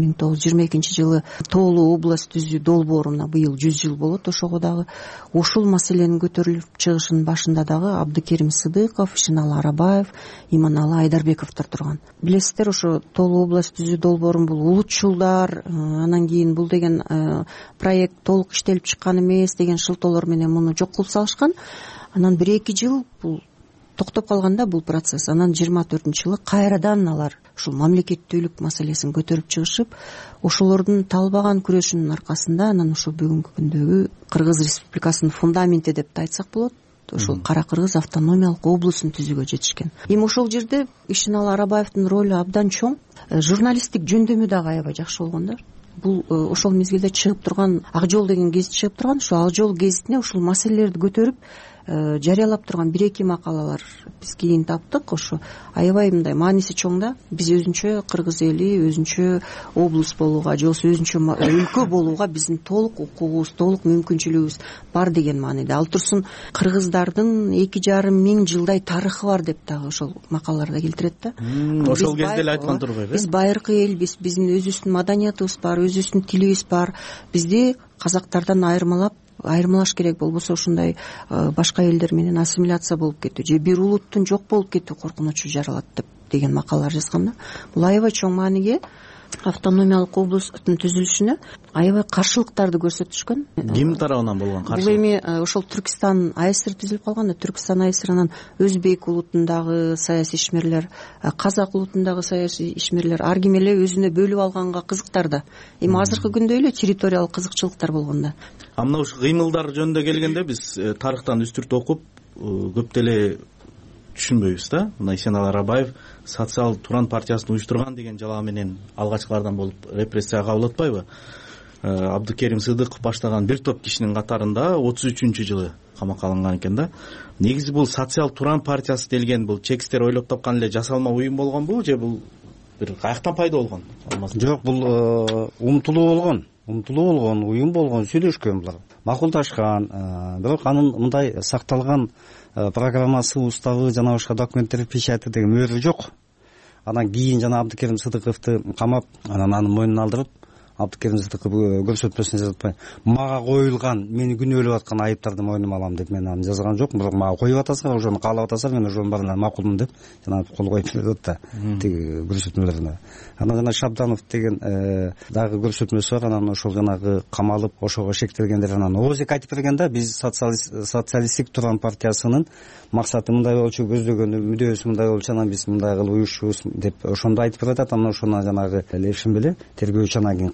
S4: 1922-жылы Тоолуу область түзүү долбооруна быйыл 100 жыл болот. Ошого дагы ушул маселенин көтөрүлүп чыгышынын башында дагы Абдыкерим Сыдыков, Ишеналы Арабаев, Иманалы Айдарбековдор турган. Билесиздер, ошо Тоолуу область түзүү долбоорун бул улутчулдар, анан кийин бул деген проект толук иштелип чыккан эмес деген шылтоолор менен муну жок кылып салышкан. Анан 1-2 жыл бул токтоп калганда бул процесс. Анан 24-жылы кайрадан алар ушул мамлекеттүүлүк маселесин көтөрүп чыгышып, ошолордун талбаган күрөшүнүн аркасында анан ушул бүгүнкү күндөгү Кыргыз Республикасынын фундаменти деп да айтсак болот. Ошол Кара Кыргыз автономиялык облусун түзүүгө жетишкен. Эми ошол жерде Ишеналы Арабаевдин ролу абдан чоң. Журналисттик жөндөмү дагы аябай жакшы болгон да. Бул ошол мезгилде чыгып турган Ак жол деген гезит чыгып турган. Ошол Ак жол гезитине ушул маселелерди көтөрүп жарыялап турган 1-2 макалалар биз кийин таптык. Ошо аябай мындай мааниси чоң да. Биз өзүнчө кыргыз эли, өзүнчө облус болууга же болбосо өзүнчө өлкө болууга биздин толук укугубуз, толук мүмкүнчүлүгүбүз бар деген мааниде. Ал турсун кыргыздардын 2,5 миң жылдай тарыхы бар деп дагы ошол макалаларда келтирет да.
S1: Ошол кезде эле айткан турбайбы?
S4: Биз байыркы элбиз, биздин өзүбүздүн маданиятыбыз бар, өзүбүздүн тилибиз бар. Бизди казактардан айырмалаш керек, болбосо ушундай башка элдер менен ассимиляция болуп кетүү же бир улуттун жок болуп кетүү коркунучу жаралат деген макалалар жазган да. Бул аябай чоң мааниге автономиялык облустун түзүлүшүнө аябай каршылыктарды көрсөтүшкөн.
S1: Ким тарабынан болгон каршылык?
S4: Бул эми ошол Түркистан АСР түзүлүп калган да. Түркистан АСРнын өзбек улутундагы саясий ишмерлер, казак улутундагы саясий ишмерлер ар ким эле өзүнө бөлүп алганга кызыктар да. Эми азыркы күндө эле территориялык кызыкчылыктар болгон да.
S1: Мына ушу кыймылдар жөнүндө келгенде биз тарыхтан үстүрт окуп көп деле түшүнбөйбүз да. Мына Ишеналы Арабаев социал Туран партиясын уюштурган деген жалаа менен алгачкылардан болуп репрессияга кабыл атпайбы? Абдыкерим Сыдыков баштаган бир топ кишинин катарында 33-жылы камакка алынган экен да. Негизи бул социал Туран партиясы делген бул чекстер ойлоп тапкан эле жасалма уюм болгонбу же бул бир каяктан пайда болгон?
S23: Жок, бул умтулуу болгон, уюм болгон, сүйлөшкөн булар. Макулдашкан, бирок анын мындай сакталган программасы, уставы жана башка документтер, печати деген мөөрү жок. Анан кийин жана Абдыкерим Сыдыковду камап, анан анын мойнуна алдырып, Абдыкерим Сыдыков көрсөтмөсүн жазып атпай, мага коюлган, мени күнөөлөп аткан айыптарды мойнума алам деп мен аны жазган жокмун. Бирок мага коюп атасыңар, ошону каалап атасыңар, мен ошонун баарына макулмун деп жана кол коюп берет да. Тиги көрсөтмөлөрүнө. Анан жана Шабданов деген дагы көрсөтмөсү бар. Анан ошол жанагы камалып, ошого шектелгендер анан оозек айтып берген да. Биз социалисттик Туран партиясынын максаты мындай болчу, көздөгөнү, мүдөөсү мындай болчу, анан биз мындай кылып уюшубуз деп ошондо айтып берет. Анан ошону жанагы Левшин беле тергөөчү анан кийин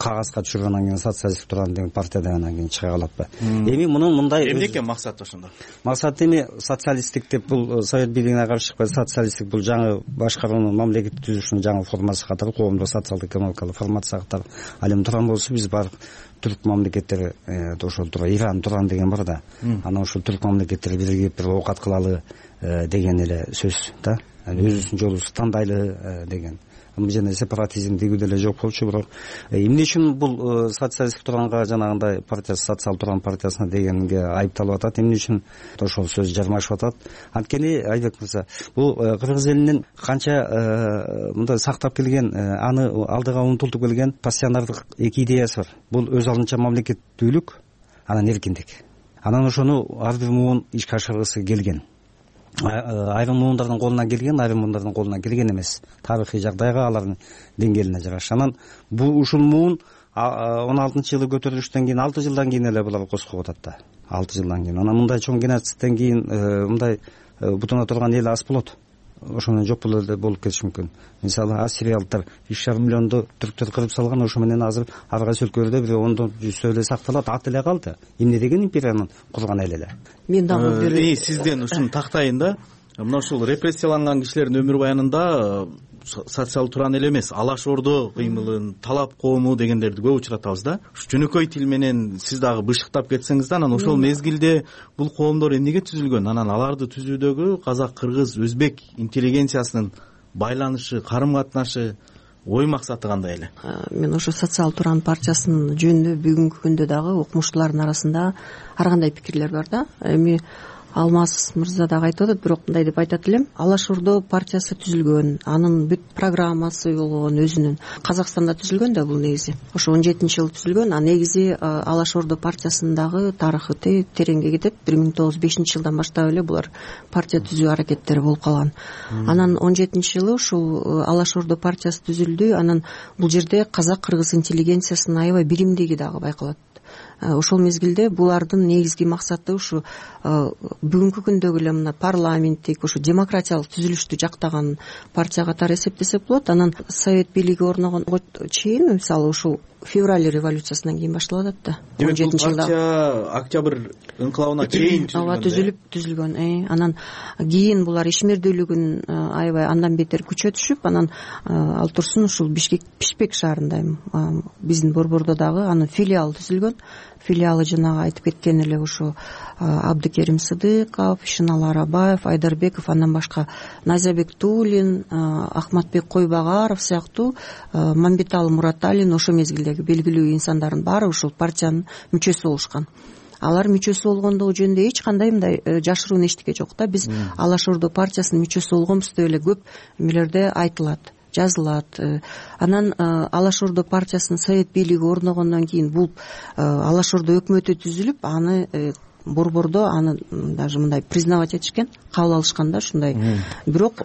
S23: кагазга түшүргөндөн кийин социалисттик туран деген партия дегенден кийин чыга калатпы. Эми мунун мындай
S1: эмнеке максаты ошондо?
S23: Максаты эми социалисттик деп бул совет бийлигине каршы чыкпай, социалисттик бул жаңы башкаруунун мамлекет түзүшүнүн жаңы формасы катары, коомдук социалдык экономикалык формация катары. Ал эми туран болсо биз баардык түрк мамлекеттери ошол Иран туран деген бар да. Анан ошол түрк мамлекеттери биригип бир оокат кылалы деген эле сөз да. Өзүбүздүн жолубузду тандайлы деген. Бул жерде сепаратизм дегүү деле жок болчу, бирок эмне үчүн бул социалисттик туранга жанагындай партиясы, социал туран партиясына дегенге айыпталып атат, эмне үчүн ошол сөз жармашып атат? Анткени Айбек мырза, бул кыргыз элинин канча мындай сактап келген, аны алдыга умтултуп келген пассионардык эки идеясы бар. Бул өз алдынча мамлекеттүүлүк, анан эркиндик. Анан ошону ар бир муун ишке ашыргысы келген. Айрым муундардын колуна келген, айрым муундардын колуна келген эмес. Тарыхый жагдайга, алардын деңгээлине жараша. Анан бул ушул муун 16-жылы көтөрүлүштөн кийин 6 жылдан кийин эле булар козгоп атат да. 6 жылдан кийин. Анан мындай чоң геноцидтен кийин мындай бутуна турган эл аз болот. Ошондон жок болуп кетиши мүмкүн. Мисалы, ассириялыктар 3,5 миллионду түрктөр кырып салган, ошо менен азыр ар кайсы өлкөлөрдө бир 10-100 эле сакталат, ат эле калды. Эмне деген империянын курган эл эле.
S4: Мен дагы бир
S1: сизден ушуну тактайын да. Мына ушул репрессияланган кишилердин өмүр баянында социал туран эле эмес, алаш ордо кыймылын, талап коому дегендерди көп учуратабыз да. Ушу жөнөкөй тил менен сиз дагы бышыктап кетсеңиз да, анан ошол мезгилде бул коомдор эмнеге түзүлгөн? Анан аларды түзүүдөгү казак, кыргыз, өзбек интеллигенциясынын байланышы, карым катнашы, ой максаты кандай эле?
S4: Мен ошо социал туран партиясынын жөнүндө бүгүнкү күндө дагы окумуштуулардын арасында ар кандай пикирлер бар да. Эми Алмаз мырза дагы айтып атат, бирок мындай деп айтат элем. Алаш ордо партиясы түзүлгөн, анын бүт программасы болгон өзүнүн. Казакстанда түзүлгөн да бул негизи. Ошо 17-жылы түзүлгөн. Негизи Алаш ордо партиясындагы тарыхы тереңге кетет. 1905-жылдан баштап эле булар партия түзүү аракеттери болуп калган. Анан 17-жылы ушул Алаш ордо партиясы түзүлдү. Анан бул жерде казак, кыргыз интеллигенциясынын аябай биримдиги дагы байкалат. Ошол мезгилде булардын негизги максаты ушу бүгүнкү күндөгү эле мына парламенттик, ушу демократиялык түзүлүштү жактаган партия катары эсептесек болот. Анан совет бийлиги орногонго чейин, мисалы ушул февраль революциясынан кийин башталып атат да.
S1: Демек бул партия октябрь инкылабына чейин
S4: түзүлгөн. Анан кийин булар ишмердүүлүгүн аябай андан бетер күчө түшүп, анан ал турсун ушул Бишкек шаарында биздин Борбордо дагы анын филиалы түзүлгөн. Филиалы жанагы айтып кеткен эле ушу Абдыкерим Сыдыков, Шынал Арабаев, Айдарбеков, андан башка Назябек Туулин, Ахматбек Койбагаров сыяктуу, Мамбеталы Мураталин, ошо мезгилдеги белгилүү инсандардын баары ушул партиянын мүчөсү болушкан. Алар мүчөсү болгондугу жөнүндө эч кандай мындай жашыруун эчтеке жок да. Биз Алаш ордо партиясынын мүчөсү болгонбуз деп эле көп эмелерде айтылат, жазылат. Анан Алаш ордо партиясынын совет бийлиги орногондон кийин бул Алаш ордо өкмөтү түзүлүп, аны Борбордо аны даже мындай признавать этишкен, кабыл алышкан да ушундай. Бирок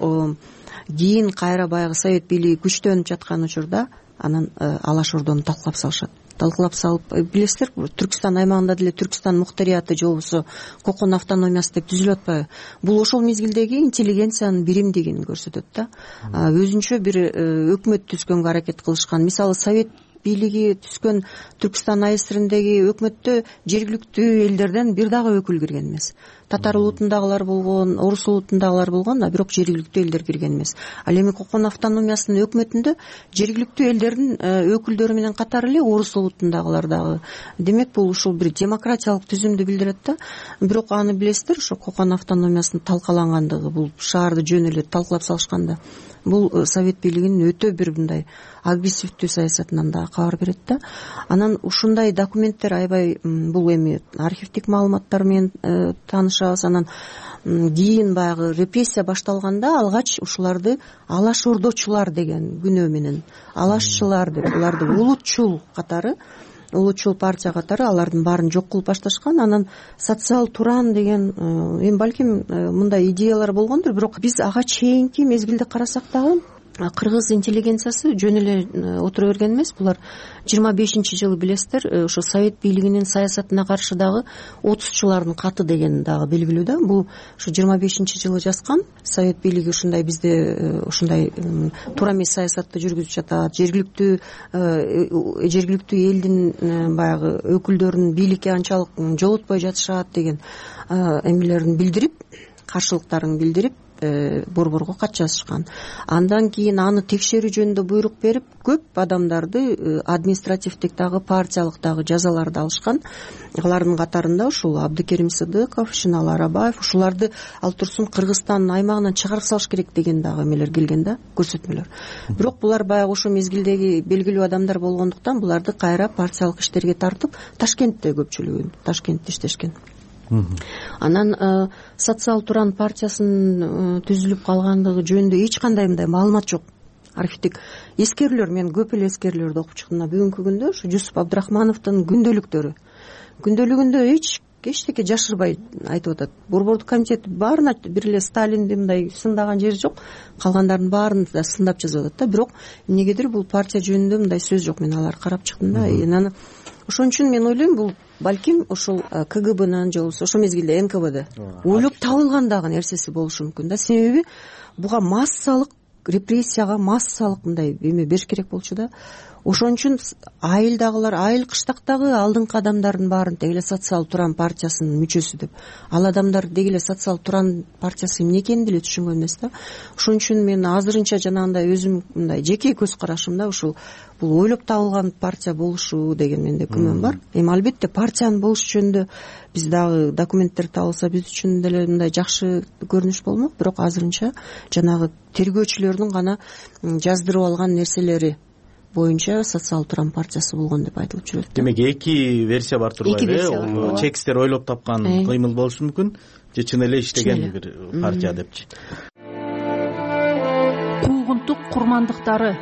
S4: кийин кайра баягы совет бийлиги күчтөнүп жаткан учурда анан Алаш ордону талкалап салышат. Талкалап салып, билесиздер, Түркстан аймагында деле Түркстан мухтарияты же болбосо Кокон автономиясы деп түзүлүп атпайбы? Бул ошол мезгилдеги интеллигенциянын биримдигин көрсөтөт да. Өзүнчө бир өкмөт түзгөнгө аракет кылышкан. Мисалы, совет бийлиги түзгөн Түркстан АСРиндеги өкмөттө жергиликтүү элдерден бир дагы өкүл кирген эмес. Татар улутундагылар болгон, орус улутундагылар болгон, бирок жергиликтүү элдер кирген эмес. Ал эми Кокон автономиясынын өкмөтүндө жергиликтүү элдердин өкүлдөрү менен катары эле орус улутундагылар дагы. Демек бул ушул бир демократиялык түзүмдү билдирет да. Бирок аны билесиздер, ошо Кокон автономиясынын талкалангандыгы, бул шаарды жөн эле талкалап салышканда, бул совет бийлигинин өтө бир мындай агрессивдүү саясатынан да кабар берет да. Анан ушундай документтер аябай, бул эми архивдик маалыматтар менен таанышабыз. Анан кийин баягы репрессия башталганда алгач ушуларды Алаш ордочулар деген күнөө менен, алашчылар деп, буларды улутчул катары, улутчул партия катары алардын баарын жок кылып башташкан. Анан социал туран деген эми балким мындай идеялар болгондур, бирок биз ага чейинки мезгилде карасак дагы кыргыз интеллигенциясы жөн эле отура берген эмес. Булар 25-жылы билесиздер, ошо совет бийлигинин саясатына каршы дагы 30чулардын каты деген дагы белгилүү да. Бул ушу 25-жылы жазган. Совет бийлиги ушундай бизде ушундай туура эмес саясатты жүргүзүп жатат. Жергиликтүү элдин баягы өкүлдөрүн бийликке анчалык жолотпой жатышат деген эмелерин билдирип, каршылыктарын билдирип борборго кат жазышкан. Андан кийин аны текшерүү жөнүндө буйрук берип, көп адамдарды административдик дагы, партиялык дагы жазаларды алышкан. Алардын катарында ушул Абдыкерим Сыдыков, Ишеналы Арабаев, ушуларды ал турсун Кыргызстандын аймагынан чыгарып салыш керек деген дагы эмелер келген да, көрсөтмөлөр. Бирок булар баягы ошо мезгилдеги белгилүү адамдар болгондуктан буларды кайра партиялык иштерге тартып, Ташкентте көпчүлүгү Ташкентте иштешкен. Анан Социал Туран партиясынын түзүлүп калгандыгы жөнүндө эч кандай мындай маалымат жок. Архивдик эскерүүлөр, мен көп эле эскерүүлөрдү окуп чыктым. Бүгүнкү күндө ушу Жусуп Абдрахмановдун күндөлүгүндө эчтеке жашырбай айтып атат. Борбордук комитет баарына бир эле Сталинди мындай сындаган жери жок, калгандардын баарын да сындап жазып атат да. Бирок эмнегедир бул партия жөнүндө мындай сөз жок. Мен аларды карап чыктым да. Анан ошон үчүн мен ойлойм, бул балким ушул КГБнын же болбосо ошол мезгилде НКВД ойлоп табылган дагы нерсеси болушу мүмкүн да. Себеби буга массалык репрессияга, массалык мындай эме бериш керек болчу да. Ошон үчүн айылдагылар, айыл кыштактагы алдыңкы адамдардын баарын деги эле Социал Туран партиясынын мүчөсү деп, ал адамдар деги эле Социал Туран партиясы эмне экенин деле түшүнгөн эмес да. Ошон үчүн мен азырынча жанагындай өзүм мындай жеке көз карашымда ушул бул ойлоп табылган партия болушу деген менде күмөн бар. Эми албетте партиянын болушу жөнүндө биз дагы документтер табылса биз үчүн деле мындай жакшы көрүнүш болмок. Бирок азырынча жанагы тергөөчүлөрдүн гана жаздырып алган нерселери боюнча Социал Туран партиясы болгон деп айтылып жүрөт.
S1: Демек эки версия бар турбайбы? Чекистер ойлоп тапкан кыймыл болушу мүмкүн, же чын эле иштеген бир партия депчи.
S2: Куугунтук курмандыктары.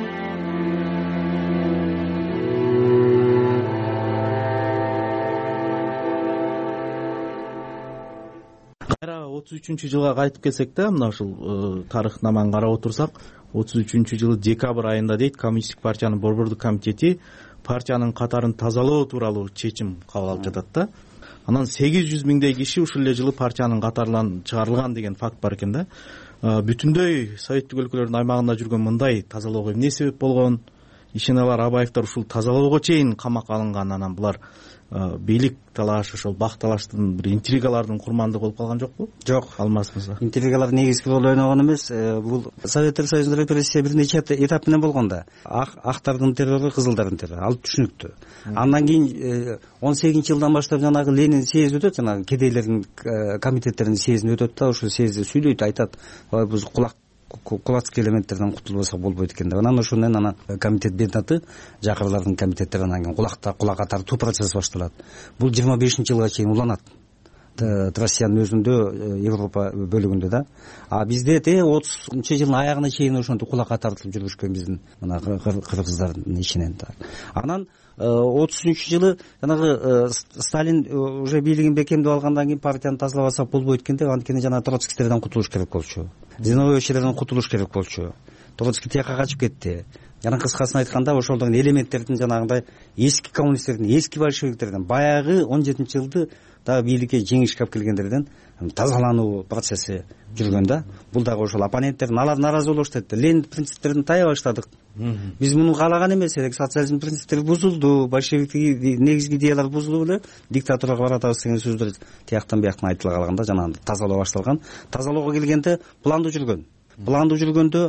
S1: Кайра 33-жылга кайтып келсек да, мына ушул тарыхнаманы карап отурсак, 33-жылы декабрь айында дейт, Коммунисттик партиянын борбордук комитети партиянын катарын тазалоо тууралуу чечим кабыл алып жатат да. Анан 800 миңдей киши ушул эле жылы партиянын катарынан чыгарылган деген факт бар экен да. Бүтүндөй советтик өлкөлөрдүн аймагында жүргөн мындай тазалоого эмне себеп болгон? Ишеналы Арабаевдер ушул тазалоого чейин камакка алынган. Анан булар бийлик талаш, ошол бак талаштын бир интригалардын курмандыгы болуп калган жокпу?
S23: Жок,
S1: Алмаз мырза.
S23: Интригалар негизги роль ойногон эмес. Бул Советтер Союзунун репрессия бир нече этап менен болгон да. Актардын террору, кызылдардын террору ал түшүнүктүү. Андан кийин 18-жылдан баштап жанагы Ленин съезди өтөт, жанагы кедейлердин комитеттеринин съезди өтөт да, ошол съезди сүйлөйт, айтат, биз кулацкий элементтерден кутулбасак болбойт экен деп. Анан ошону менен комитет бетаты, жакырлардын комитеттери, анан кийин кулак тартуу процесси башталат. Бул 25-жылга чейин уланат. Россиянын өзүндө, Европа бөлүгүндө да. А бизде 30-жылдын аягына чейин ошентип кулакка тартылып жүрүшкөн биздин мына кыргыздардын ичинен. Анан 33-жылы жанагы Сталин уже бийлигин бекемдеп алгандан кийин партияны тазалабасак болбойт экен деп, анткени жанагы троцкисттерден кутулуш керек болчу. Зиновьевичтерден кутулуш керек болчу. Троцкий тияка качып кетти. Жана кыскасын айтканда ошолдун элементтердин жанагындай эски коммунисттердин, эски большевиктердин баягы 17-жылды дагы бийликке жеңишке алып келгендерден тазалануу процесси жүргөн да. Бул дагы ошол оппоненттердин алар нааразы болушту. Ленин принциптерин тая баштадык. Биз муну каалаган эмес элек, социализм принциптери бузулду, большевиктик негизги идеялар бузулуп эле диктатурага баратабыз деген сөздөр тияктан бияктан айтыла калганда жанагы тазалоо башталган. Тазалоого келгенде пландуу жүргөндө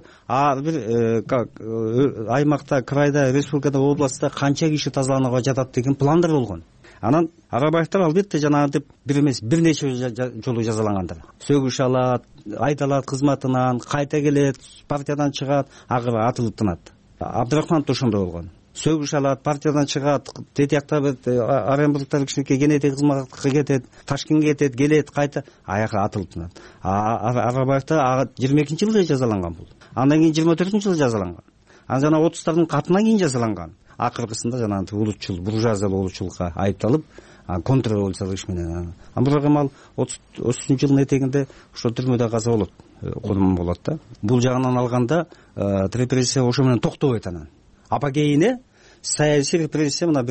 S23: бир аймакта, крайда, республикада, областта канча киши тазаланууга жатат деген пландар болгон. Анан Арабаевдер албетте жанагынтип бир эмес бир нече жолу жазалангандар. Сөгүш алат, айдалат кызматынан, кайта келет, партиядан чыгат, акыры атылып тынат. Абдрахманов да ошондой болгон. Сөгүш алат, партиядан чыгат, тетиякта Оренбургтар кичинекей генетик кызматка кетет, Ташкентке кетет, келет, кайта аягы атылып тынат. Арабаевдер 22-жылы жазаланган бул. Андан кийин 24-жылы жазаланган. Анан жана 30-тардын катынан кийин жазаланган. Акыркысында жанагы улутчул, буржуазиялык улутчулукка айыпталып, контрреволюциялык иш менен. Бирок эми ал 33-жылдын этегинде ошо түрмөдө каза болот. колдонма болот да. Бул жагынан алганда репрессия ошо менен токтобойт. Анан апогейине саясий репрессия мына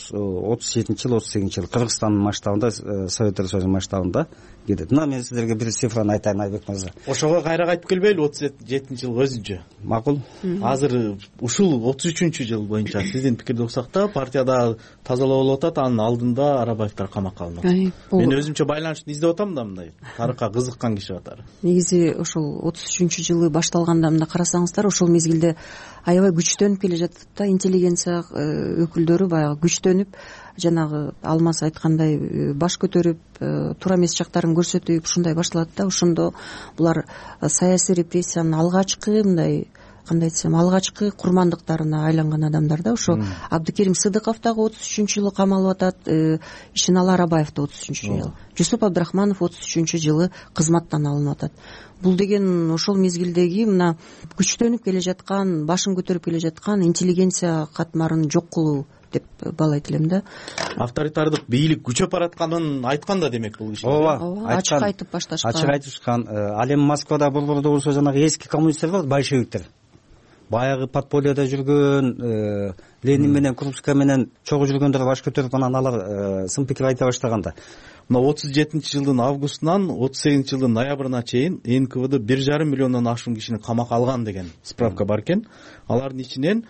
S23: 1937-38 жыл Кыргызстандын масштабында, Советтер Союзунун масштабында кетет. Мына мен сиздерге бир цифраны айтайын, Айбек мырза.
S1: Ошого кайра кайтып келбейлби? 37-жыл өзүнчө.
S23: Макул.
S1: Азыр ушул 33-жыл боюнча сиздин пикирди уксак да, партияда тазалоо болуп атат, анын алдында Арабаевдер камакка алынат. Мен өзүмчө байланышты издеп атам да, мындай тарыхка кызыккан киши катары.
S4: Негизи ошол 33-жылы башталганда мына карасаңыздар, ошол мезгилде аябай күчтөнүп келе жатат да, интеллигенция өкүлдөрү баягы күчтөнүп, жанагы Алмаз айткандай баш көтөрүп, туура эмес жактарын көрсөтүп, ушундай башталат да. Ошондо булар саясий репрессиянын алгачкы, мындай кандай десем, алгачкы курмандыктарына айланган адамдар да. Ошо Абдыкерим Сыдыков дагы 33-жылы камалып атат, Ишеналы Арабаев да 33-жылы, Жусуп Абдрахманов 33-жылы кызматтан алынып атат. Бул деген ошол мезгилдеги мына күчтөнүп келе жаткан, башын көтөрүп келе жаткан интеллигенция катмарын жок кылуу деп баалайт элем да.
S1: Авторитардык бийлик күчөп баратканын айткан да демек бул киши.
S23: Ооба,
S4: ачык айтып башташкан.
S23: Ачык айтышкан. Ал эми Москвада борбордо болсо жанагы эски коммунисттер бар, большевиктер. Баягы подпольеда жүргөн, Ленин менен Крупская менен чогуу жүргөндөр баш көтөрүп, анан алар сын пикир айта баштаганда.
S1: Мына 37-жылдын августунан 38-жылдын ноябрына чейин НКВД 1,5 миллиондон ашуун кишини камакка алган деген справка бар экен. Алардын ичинен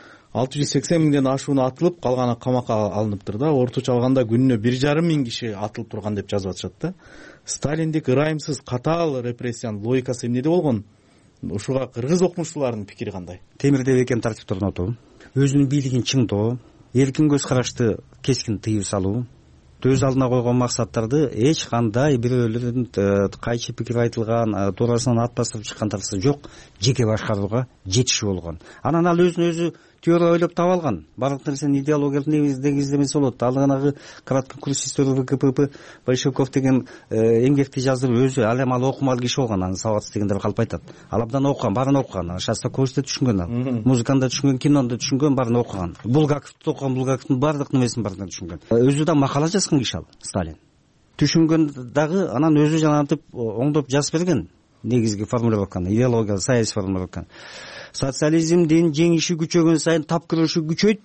S1: 680 миңден ашууну атылып, калганы камакка алыныптыр да. Орточо алганда күнүнө 1,5 миң киши атылып турган деп жазып атышат да. Сталиндик ырайымсыз катаал репрессиянын логикасы эмнеде болгон? Ушуга кыргыз окумуштуулардын пикири кандай?
S23: Темирде бекем тартипти орнотуу, өзүнүн бийлигин чыңдоо, эркин көз карашты кескин тыюу салуу, өз алдына койгон максаттарды эч кандай бирөөлөрдүн кайчы пикир айтылган, туурасынан ат басып чыккандарсы жок, жеке башкарууга жетишүү болгон. Анан ал өзүн өзү теория ойлоп таап алган. Бардык нерсенин идеологиялык негиздемеси болот. Ал жанагы краткий курс истории ВКПБ Большевиков деген эмгекти жаздырып өзү, ал эми ал окумал киши болгон, анын сабатсыз дегендер калп айтат. Ал абдан окуган, баарын окуган, Шостаковичти түшүнгөн, музыканы да түшүнгөн, кинону да түшүнгөн, баарын окуган. Булгаковду окуган, Булгаковдун баардык немесин баарын түшүнгөн. Өзү да макала жазган киши ал, Сталин. Түшүнгөн дагы анан өзү жанагынтип оңдоп жазып берген. Негизги формулировканы, идеологиялык саясий формулировканы. Социализмдин жеңиши күчөгөн сайын тапкырышы күчөйт.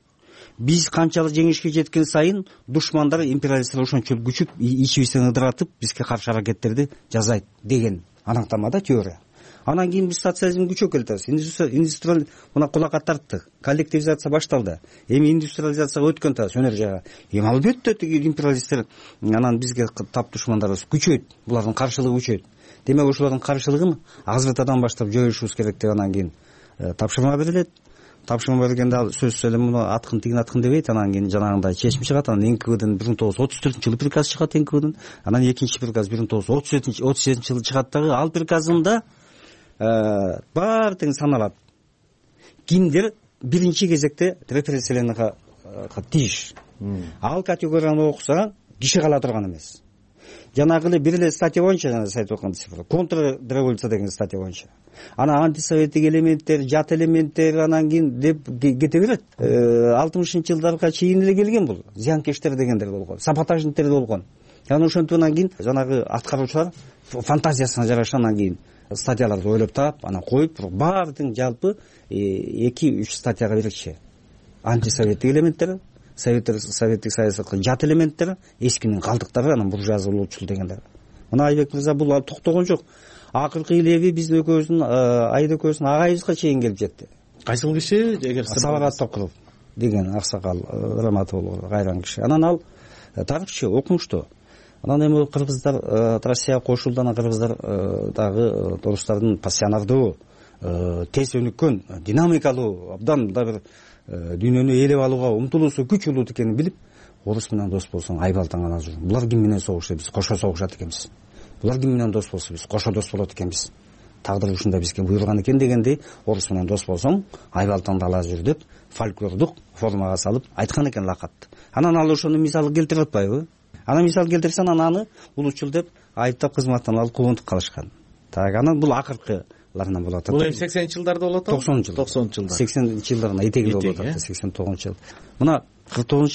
S23: Биз канчалык жеңишке жеткен сайын душмандар, империалисттер ошончолук күчүп, ичибизден ыдыратып, бизге каршы аракеттерди жасайт деген аныктамада теория. Анан кийин биз социализм күчөп келатабыз. Индустриал мына кулакка тартты. Коллективизация башталды. Эми индустриализацияга өткөн атабыз өнөр жагы. Эми албетте тиги империалисттер анан бизге тап душмандарыбыз күчөйт. Булардын каршылыгы күчөйт. Демек ошолордун каршылыгын азыртадан баштап жоюшубуз керек деп анан кийин тапшырма берилет. Тапшырма бергенде ал сөзсүз эле муну аткын тигин аткын дебейт. Анан кийин жанагындай чечим чыгат. Анан НКВДн 1934-жылы приказ чыгат НКВДн. Анан экинчи приказ 1937-жылы чыгат дагы. Ал приказында баары тең саналат. Кимдер биринчи кезекте репрессияланганга тийиш. Ал категорияны окусаң киши кала турган эмес. Жанагы эле бир эле статья боюнча, жана айтып аткан цифра, контрреволюция деген статья боюнча. Анан антисоветтик элементтер, жат элементтер анан кийин деп кете берет. 60-жылдарга чейин эле келген бул. Зыянкештер дегендер болгон, саботажниктер болгон. Анан ошентип анан кийин жанагы аткаруучулар фантазиясына жараша анан кийин статьяларды ойлоп таап, анан коюп, баары тең жалпы 2-3 статьяга бирикчи. Антисоветтик элементтер, советтик саясатка жат элементтер, эскинин калдыктары, анан буржуазиялоочулук дегендер. Мына Айбек мырза бул токтогон жок. Акыркы леви биздин экөөбүздүн, Айда экөөбүздүн агайыбызга чейин келип жетти.
S1: Кайсыл киши?
S23: Сабагат Токуров деген аксакал, Раматов кайран киши. Анан ал тарыхчы, окумуштуу. Анан эми кыргыздар Россияга кошулду, анан кыргыздар дагы орустардын пассионардуу, тез өнүккөн, динамикалуу, абдан да бир дүйнөнү ээлеп алууга умтулуусу күч улут экенин билип, орус менен дос болсоң айбалтаң гана жүр. Булар ким менен согушса биз кошо согушат экенбиз. Булар ким менен дос болсо биз кошо дос болот экенбиз. Тагдыр ушунда бизге буйрулган экен дегендей, орус менен дос болсоң айбалтаңды ала жүр деп фольклордук формага салып айткан экен лакапты. Анан ал ошону мисал келтирип атпайбы? Анан мисал келтирсе анан аны улутчул деп айыптап кызматтан алып куугунтуп калышкан. Так, анан бул акыркыларынан болот.
S1: Бул эми 80-жылдарда болот а?
S23: 90-жылдар. 80-жылдардын этегинде болот а, 89-жыл. Мына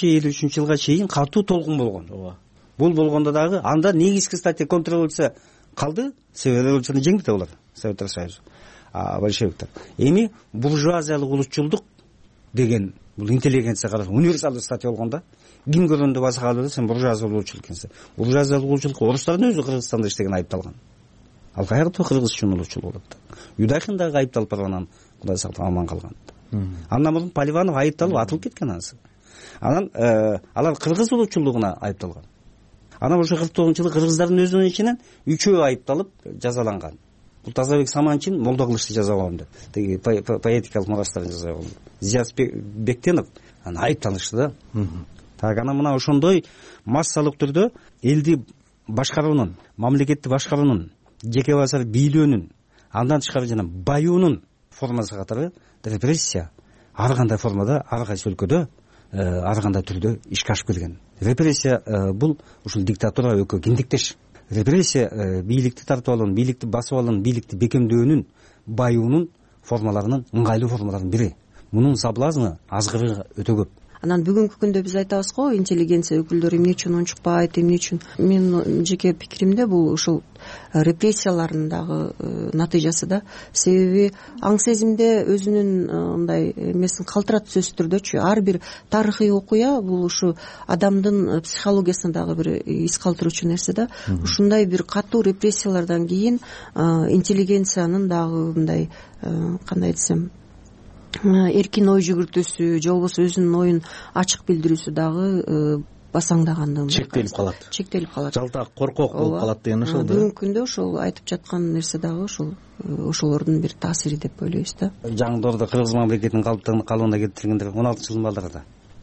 S23: 49-53-жылга чейин катуу толкун болгон. Ооба. Бул болгондо дагы анда негизги статья контрреволюция калды. Себеби революцияны жеңди да булар, Советтер Союзу, большевиктер. Эми буржуазиялык улутчулдук деген бул интеллигенция караш универсалдуу статья болгон да. Ким көргөндө баса калды, сен буржуазиялык улутчул экенсиң. Буржуазиялык улутчулукка орустардын өзү Кыргызстанда иштеген айыпталган. Ал каякта кыргыз үчүн улутчул болот да. Юдахин дагы айыпталып барганан Кудай сактап аман калган. Андан мурун Поливанов айыпталып атылып кеткен анысы. Анан алар кыргыз улутчулдугуна айыпталган. Анан ошо 49-жылы кыргыздардын өзүнүн ичинен 3-өө айыпталып жазаланган. Бул Тазабек Саманчин Молдо Кылычты жазалаган деп. Теги поэтикалык мурастарын жазалган. Зияз Бектенов айыпталышты да. Так анан мына ошондой массалык түрдө элди башкаруунун, мамлекетти башкаруунун, жеке басар бийлөөнүн, андан тышкары жана баюунун формасы катары репрессия ар кандай формада, ар кайсы өлкөдө, ар кандай түрдө ишке ашып келген. Репрессия бул ушул диктатура экөө киндиктеш. Репрессия бийликти тартып алуунун, бийликти басып алуунун, бийликти бекемдөөнүн, баюунун формаларынын ыңгайлуу формаларынын бири. Мунун соблазны азгырыгы өтө көп.
S4: Анан бүгүнкү күндө биз айтабыз го, интеллигенция өкүлдөрү эмне үчүн унчукпайт, эмне үчүн. Менин жеке пикиримде бул ушул репрессиялардын дагы натыйжасы да. Себеби аң сезимде өзүнүн мындай эмесин калтырат сөзсүз түрдөчү. Ар бир тарыхый окуя бул ушу адамдын психологиясына дагы бир из калтыруучу нерсе да. Ушундай бир катуу репрессиялардан кийин интеллигенциянын дагы мындай кандай десем эркин ой жүгүртүүсү же болбосо өзүнүн оюн ачык билдирүүсү дагы басаңдагандыгын чектелип калат.
S1: Жалтак, коркок болуп калат деген ошол да.
S4: Бүгүнкү күндө ошол айтып жаткан нерсе дагы ошолордун бир таасири деп ойлойбуз да.
S23: Жаңдоордо кыргыз мамлекетинин калыбына келтиргендер 16 жылдын балдарында.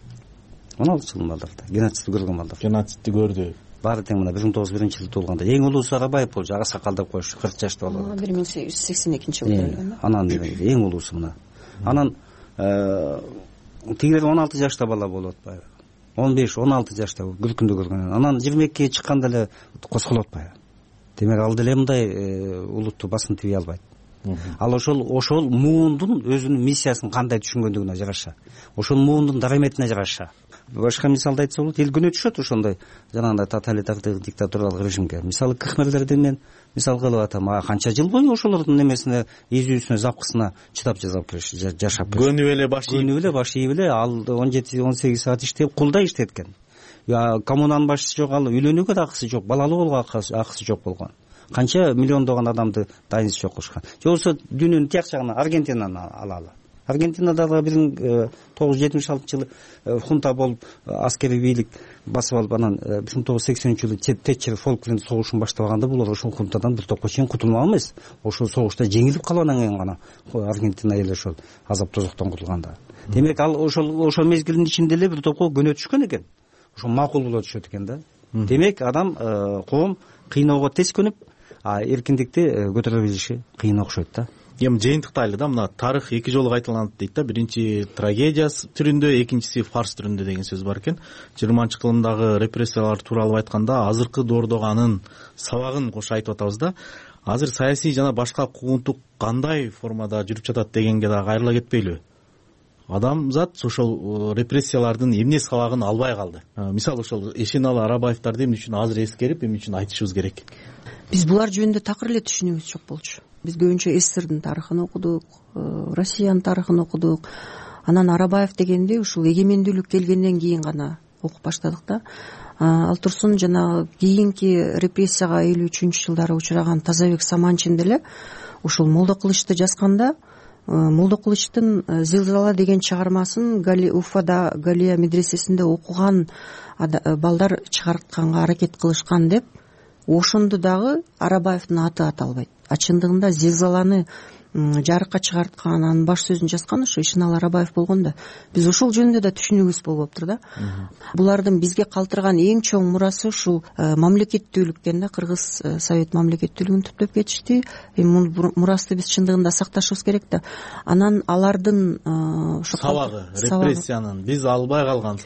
S23: 16 жылдын балдарында геноцидти көргөн балдар.
S1: Геноцидти көрдү.
S23: Баары тең мына 1901-жылы туулганда. Эң улуусу Арабаев болчу, ага сакалдап коюшту, 40 жаштуу бала.
S4: 1882-жылы өлгөн да.
S23: Анан эң улуусу мына. Анан тигилер 16 жашта бала болуп атпайбы? 15-16 жашта күркүндө көргөн. Анан 22-ге чыкканда эле козголуп атпайбы? Демек ал деле мындай улутту басын тийбей албайт. Ал ошол муундун өзүнүн миссиясын кандай түшүнгөндүгүнө жараша, ошол муундун дараметине жараша. Башка мисалды айтса болот, эл күнөө түшөт ошондой жанагындай тоталитардык диктатуралык режимге. Мисалы кхмерлерди мен мисал кылып атам. Канча жыл бою ошолордун немесине, изүүсүнө, запкысына чыдап жашап
S1: көнүп эле баш
S23: ийип эле ал 17-18 саат иштеп, кулда иштеткен. Коммунанын башчысы жок, ал үйлөнүүгө да акысы жок, балалуу болууга акысы жок болгон. Канча миллиондогон адамды дайын иш окушкан. Же болбосо дүйнөнүн тияк жагына Аргентинаны алалы. Аргентинада 1976-жылы хунта болуп аскерий бийлик басып алып, анан 1980-жылы Тэтчер Фолкленд согушун баштабаганда булар ошол хунтадан бир топко чейин кутулмак эмес. Ошол согушта жеңилип калгандан кийин гана Аргентина эли ошол азап тозоктон кутулганда. Демек ал ошол мезгилдин ичинде эле бир топко көнө түшкөн экен. Ошо макул боло түшөт экен да. Демек адам коом кыйноого тез көнүп, эркиндикти көтөрө билиши кыйын окшойт да.
S1: Эми жыйынтыктайлы да, мына тарых эки жолу кайталанат дейт да. Биринчи трагедия түрүндө, экинчиси фарс түрүндө деген сөз бар экен. 20-кылымдагы репрессиялар тууралуу айтканда азыркы доордогу анын сабагын кошо айтып атабыз да. Азыр саясий жана башка куугунтук кандай формада жүрүп жатат дегенге дагы кайрыла кетпейлүбү? Адамзат ошол репрессиялардын эмне сабагын албай калды. Мисалы ошол Эшеналы Арабаевдарды эмне үчүн азыр эскерип, эмне үчүн айтышыбыз керек?
S4: Биз булар жөнүндө такыр эле түшүнүүбүз жок болчу. Биз көбүнчө СССРдин тарыхын окудук, Россиянын тарыхын окудук. Анан Арабаев дегенде ушул эгемендүүлүк келгенден кийин гана окуп баштадык да. Ал турсун жана кийинки репрессияга 53-жылдары учураган Тазабек Саманчин деле ушул Молдо Кылычты жазганда, Молдо Кылычтын «Зилзала» деген чыгармасын Уфада Галия медресесинде окуган балдар чыгартканга аракет кылышкан деп, ошондо дагы Арабаевдин аты аталбайт. Чындыгында «Зилзаланы» жарыкка чыгарткан, анын баш сөзүн жазган ошо Эшеналы Арабаев болгон да. Биз ошол жөнүндө да түшүнүүбүз болуптур да. Булардын бизге калтырган эң чоң мурасы ушул мамлекеттүүлүктен да. Кыргыз Совет мамлекеттүүлүгүн түптөп кетишти. Эми мурасты биз чындыгында сакташыбыз керек да. Анан алардын
S1: сабагы, репрессиянын биз албай калган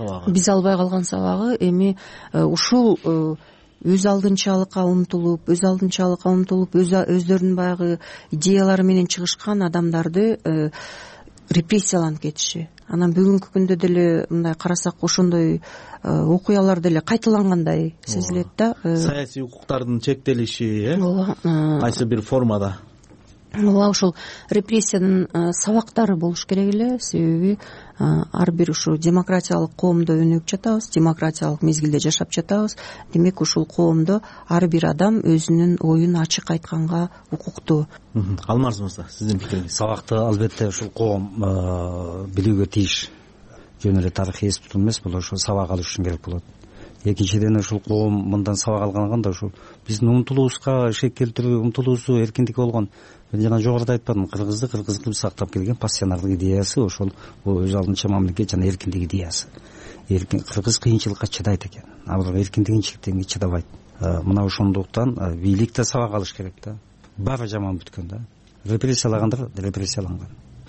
S4: сабагы эми ушул өз алдынчалыкка умтулуп, өздөрүнүн баягы идеялары менен чыгышкан адамдарды репрессияланып кетиши. Анан бүгүнкү күндө деле мындай карасак ошондой окуялар деле кайталангандай сезилет да.
S1: Саясий укуктардын чектелиши, кайсы бир формада.
S4: Ооба, ошол репрессиянын сабактары болуш керек эле. Себеби ар бир ушу демократиялык коомдо өнүгүп жатабыз, демократиялык мезгилде жашап жатабыз. Демек ушул коомдо ар бир адам өзүнүн оюн ачык айтканга укуктуу.
S1: Алмаз мырза, сиздин пикириңиз?
S23: Сабакты албетте ушул коом билүүгө тийиш. Жөн эле тарыхый эс тутум эмес, бул ошо сабак алыш үчүн керек болот. Экинчиден ушул коом мындан сабак алганда ушул биздин умтулуубузга шек келтирүү, умтулуубузу эркиндик болгон. Мен жана жогоруда айтпадым, кыргызды кыргыз кылып сактап келген пассионардык идеясы ошол өз алдынча мамлекет жана эркиндик идеясы. Кыргыз кыйынчылыкка чыдайт экен, а бирок эркиндигин чектегенге чыдабайт. Мына ошондуктан бийлик да сабак алыш керек да. Баары жаман бүткөн да. Репрессиялагандар репрессияланган.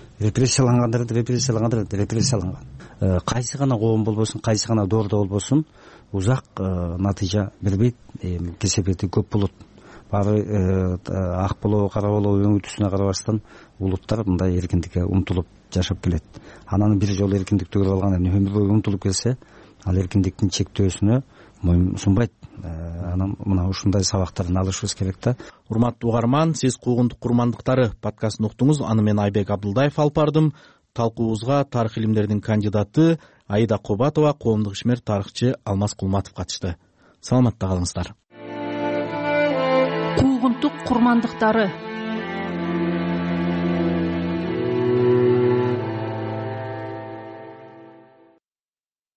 S23: Репрессияланган. Кайсы гана коом болбосун, кайсы гана доордо болбосун, узак натыйжа бербейт, кесепети көп болот. Баары ак болобу, кара болобу, өңү түсүнө карабастан улуттар мындай эркиндикке умтулуп жашап келет. Анан бир жолу эркиндикти көрүп алган, өмүр бою умтулуп келсе, ал эркиндиктин чектөөсүнө моюн сунбайт. Анан мына ушундай сабактарын алышыбыз керек да.
S1: Урматтуу угарман, сиз Куугундук курмандыктары подкастын уктуңуз. Аны мен Айбек Абдулдаев алып бардым. Талкуубузга тарых илимдеринин кандидаты Аида Кобатова, коомдук ишмер тарыхчы Алмаз Кулматов катышты. Саламатта калыңыздар.
S2: Куугунтук курмандыктары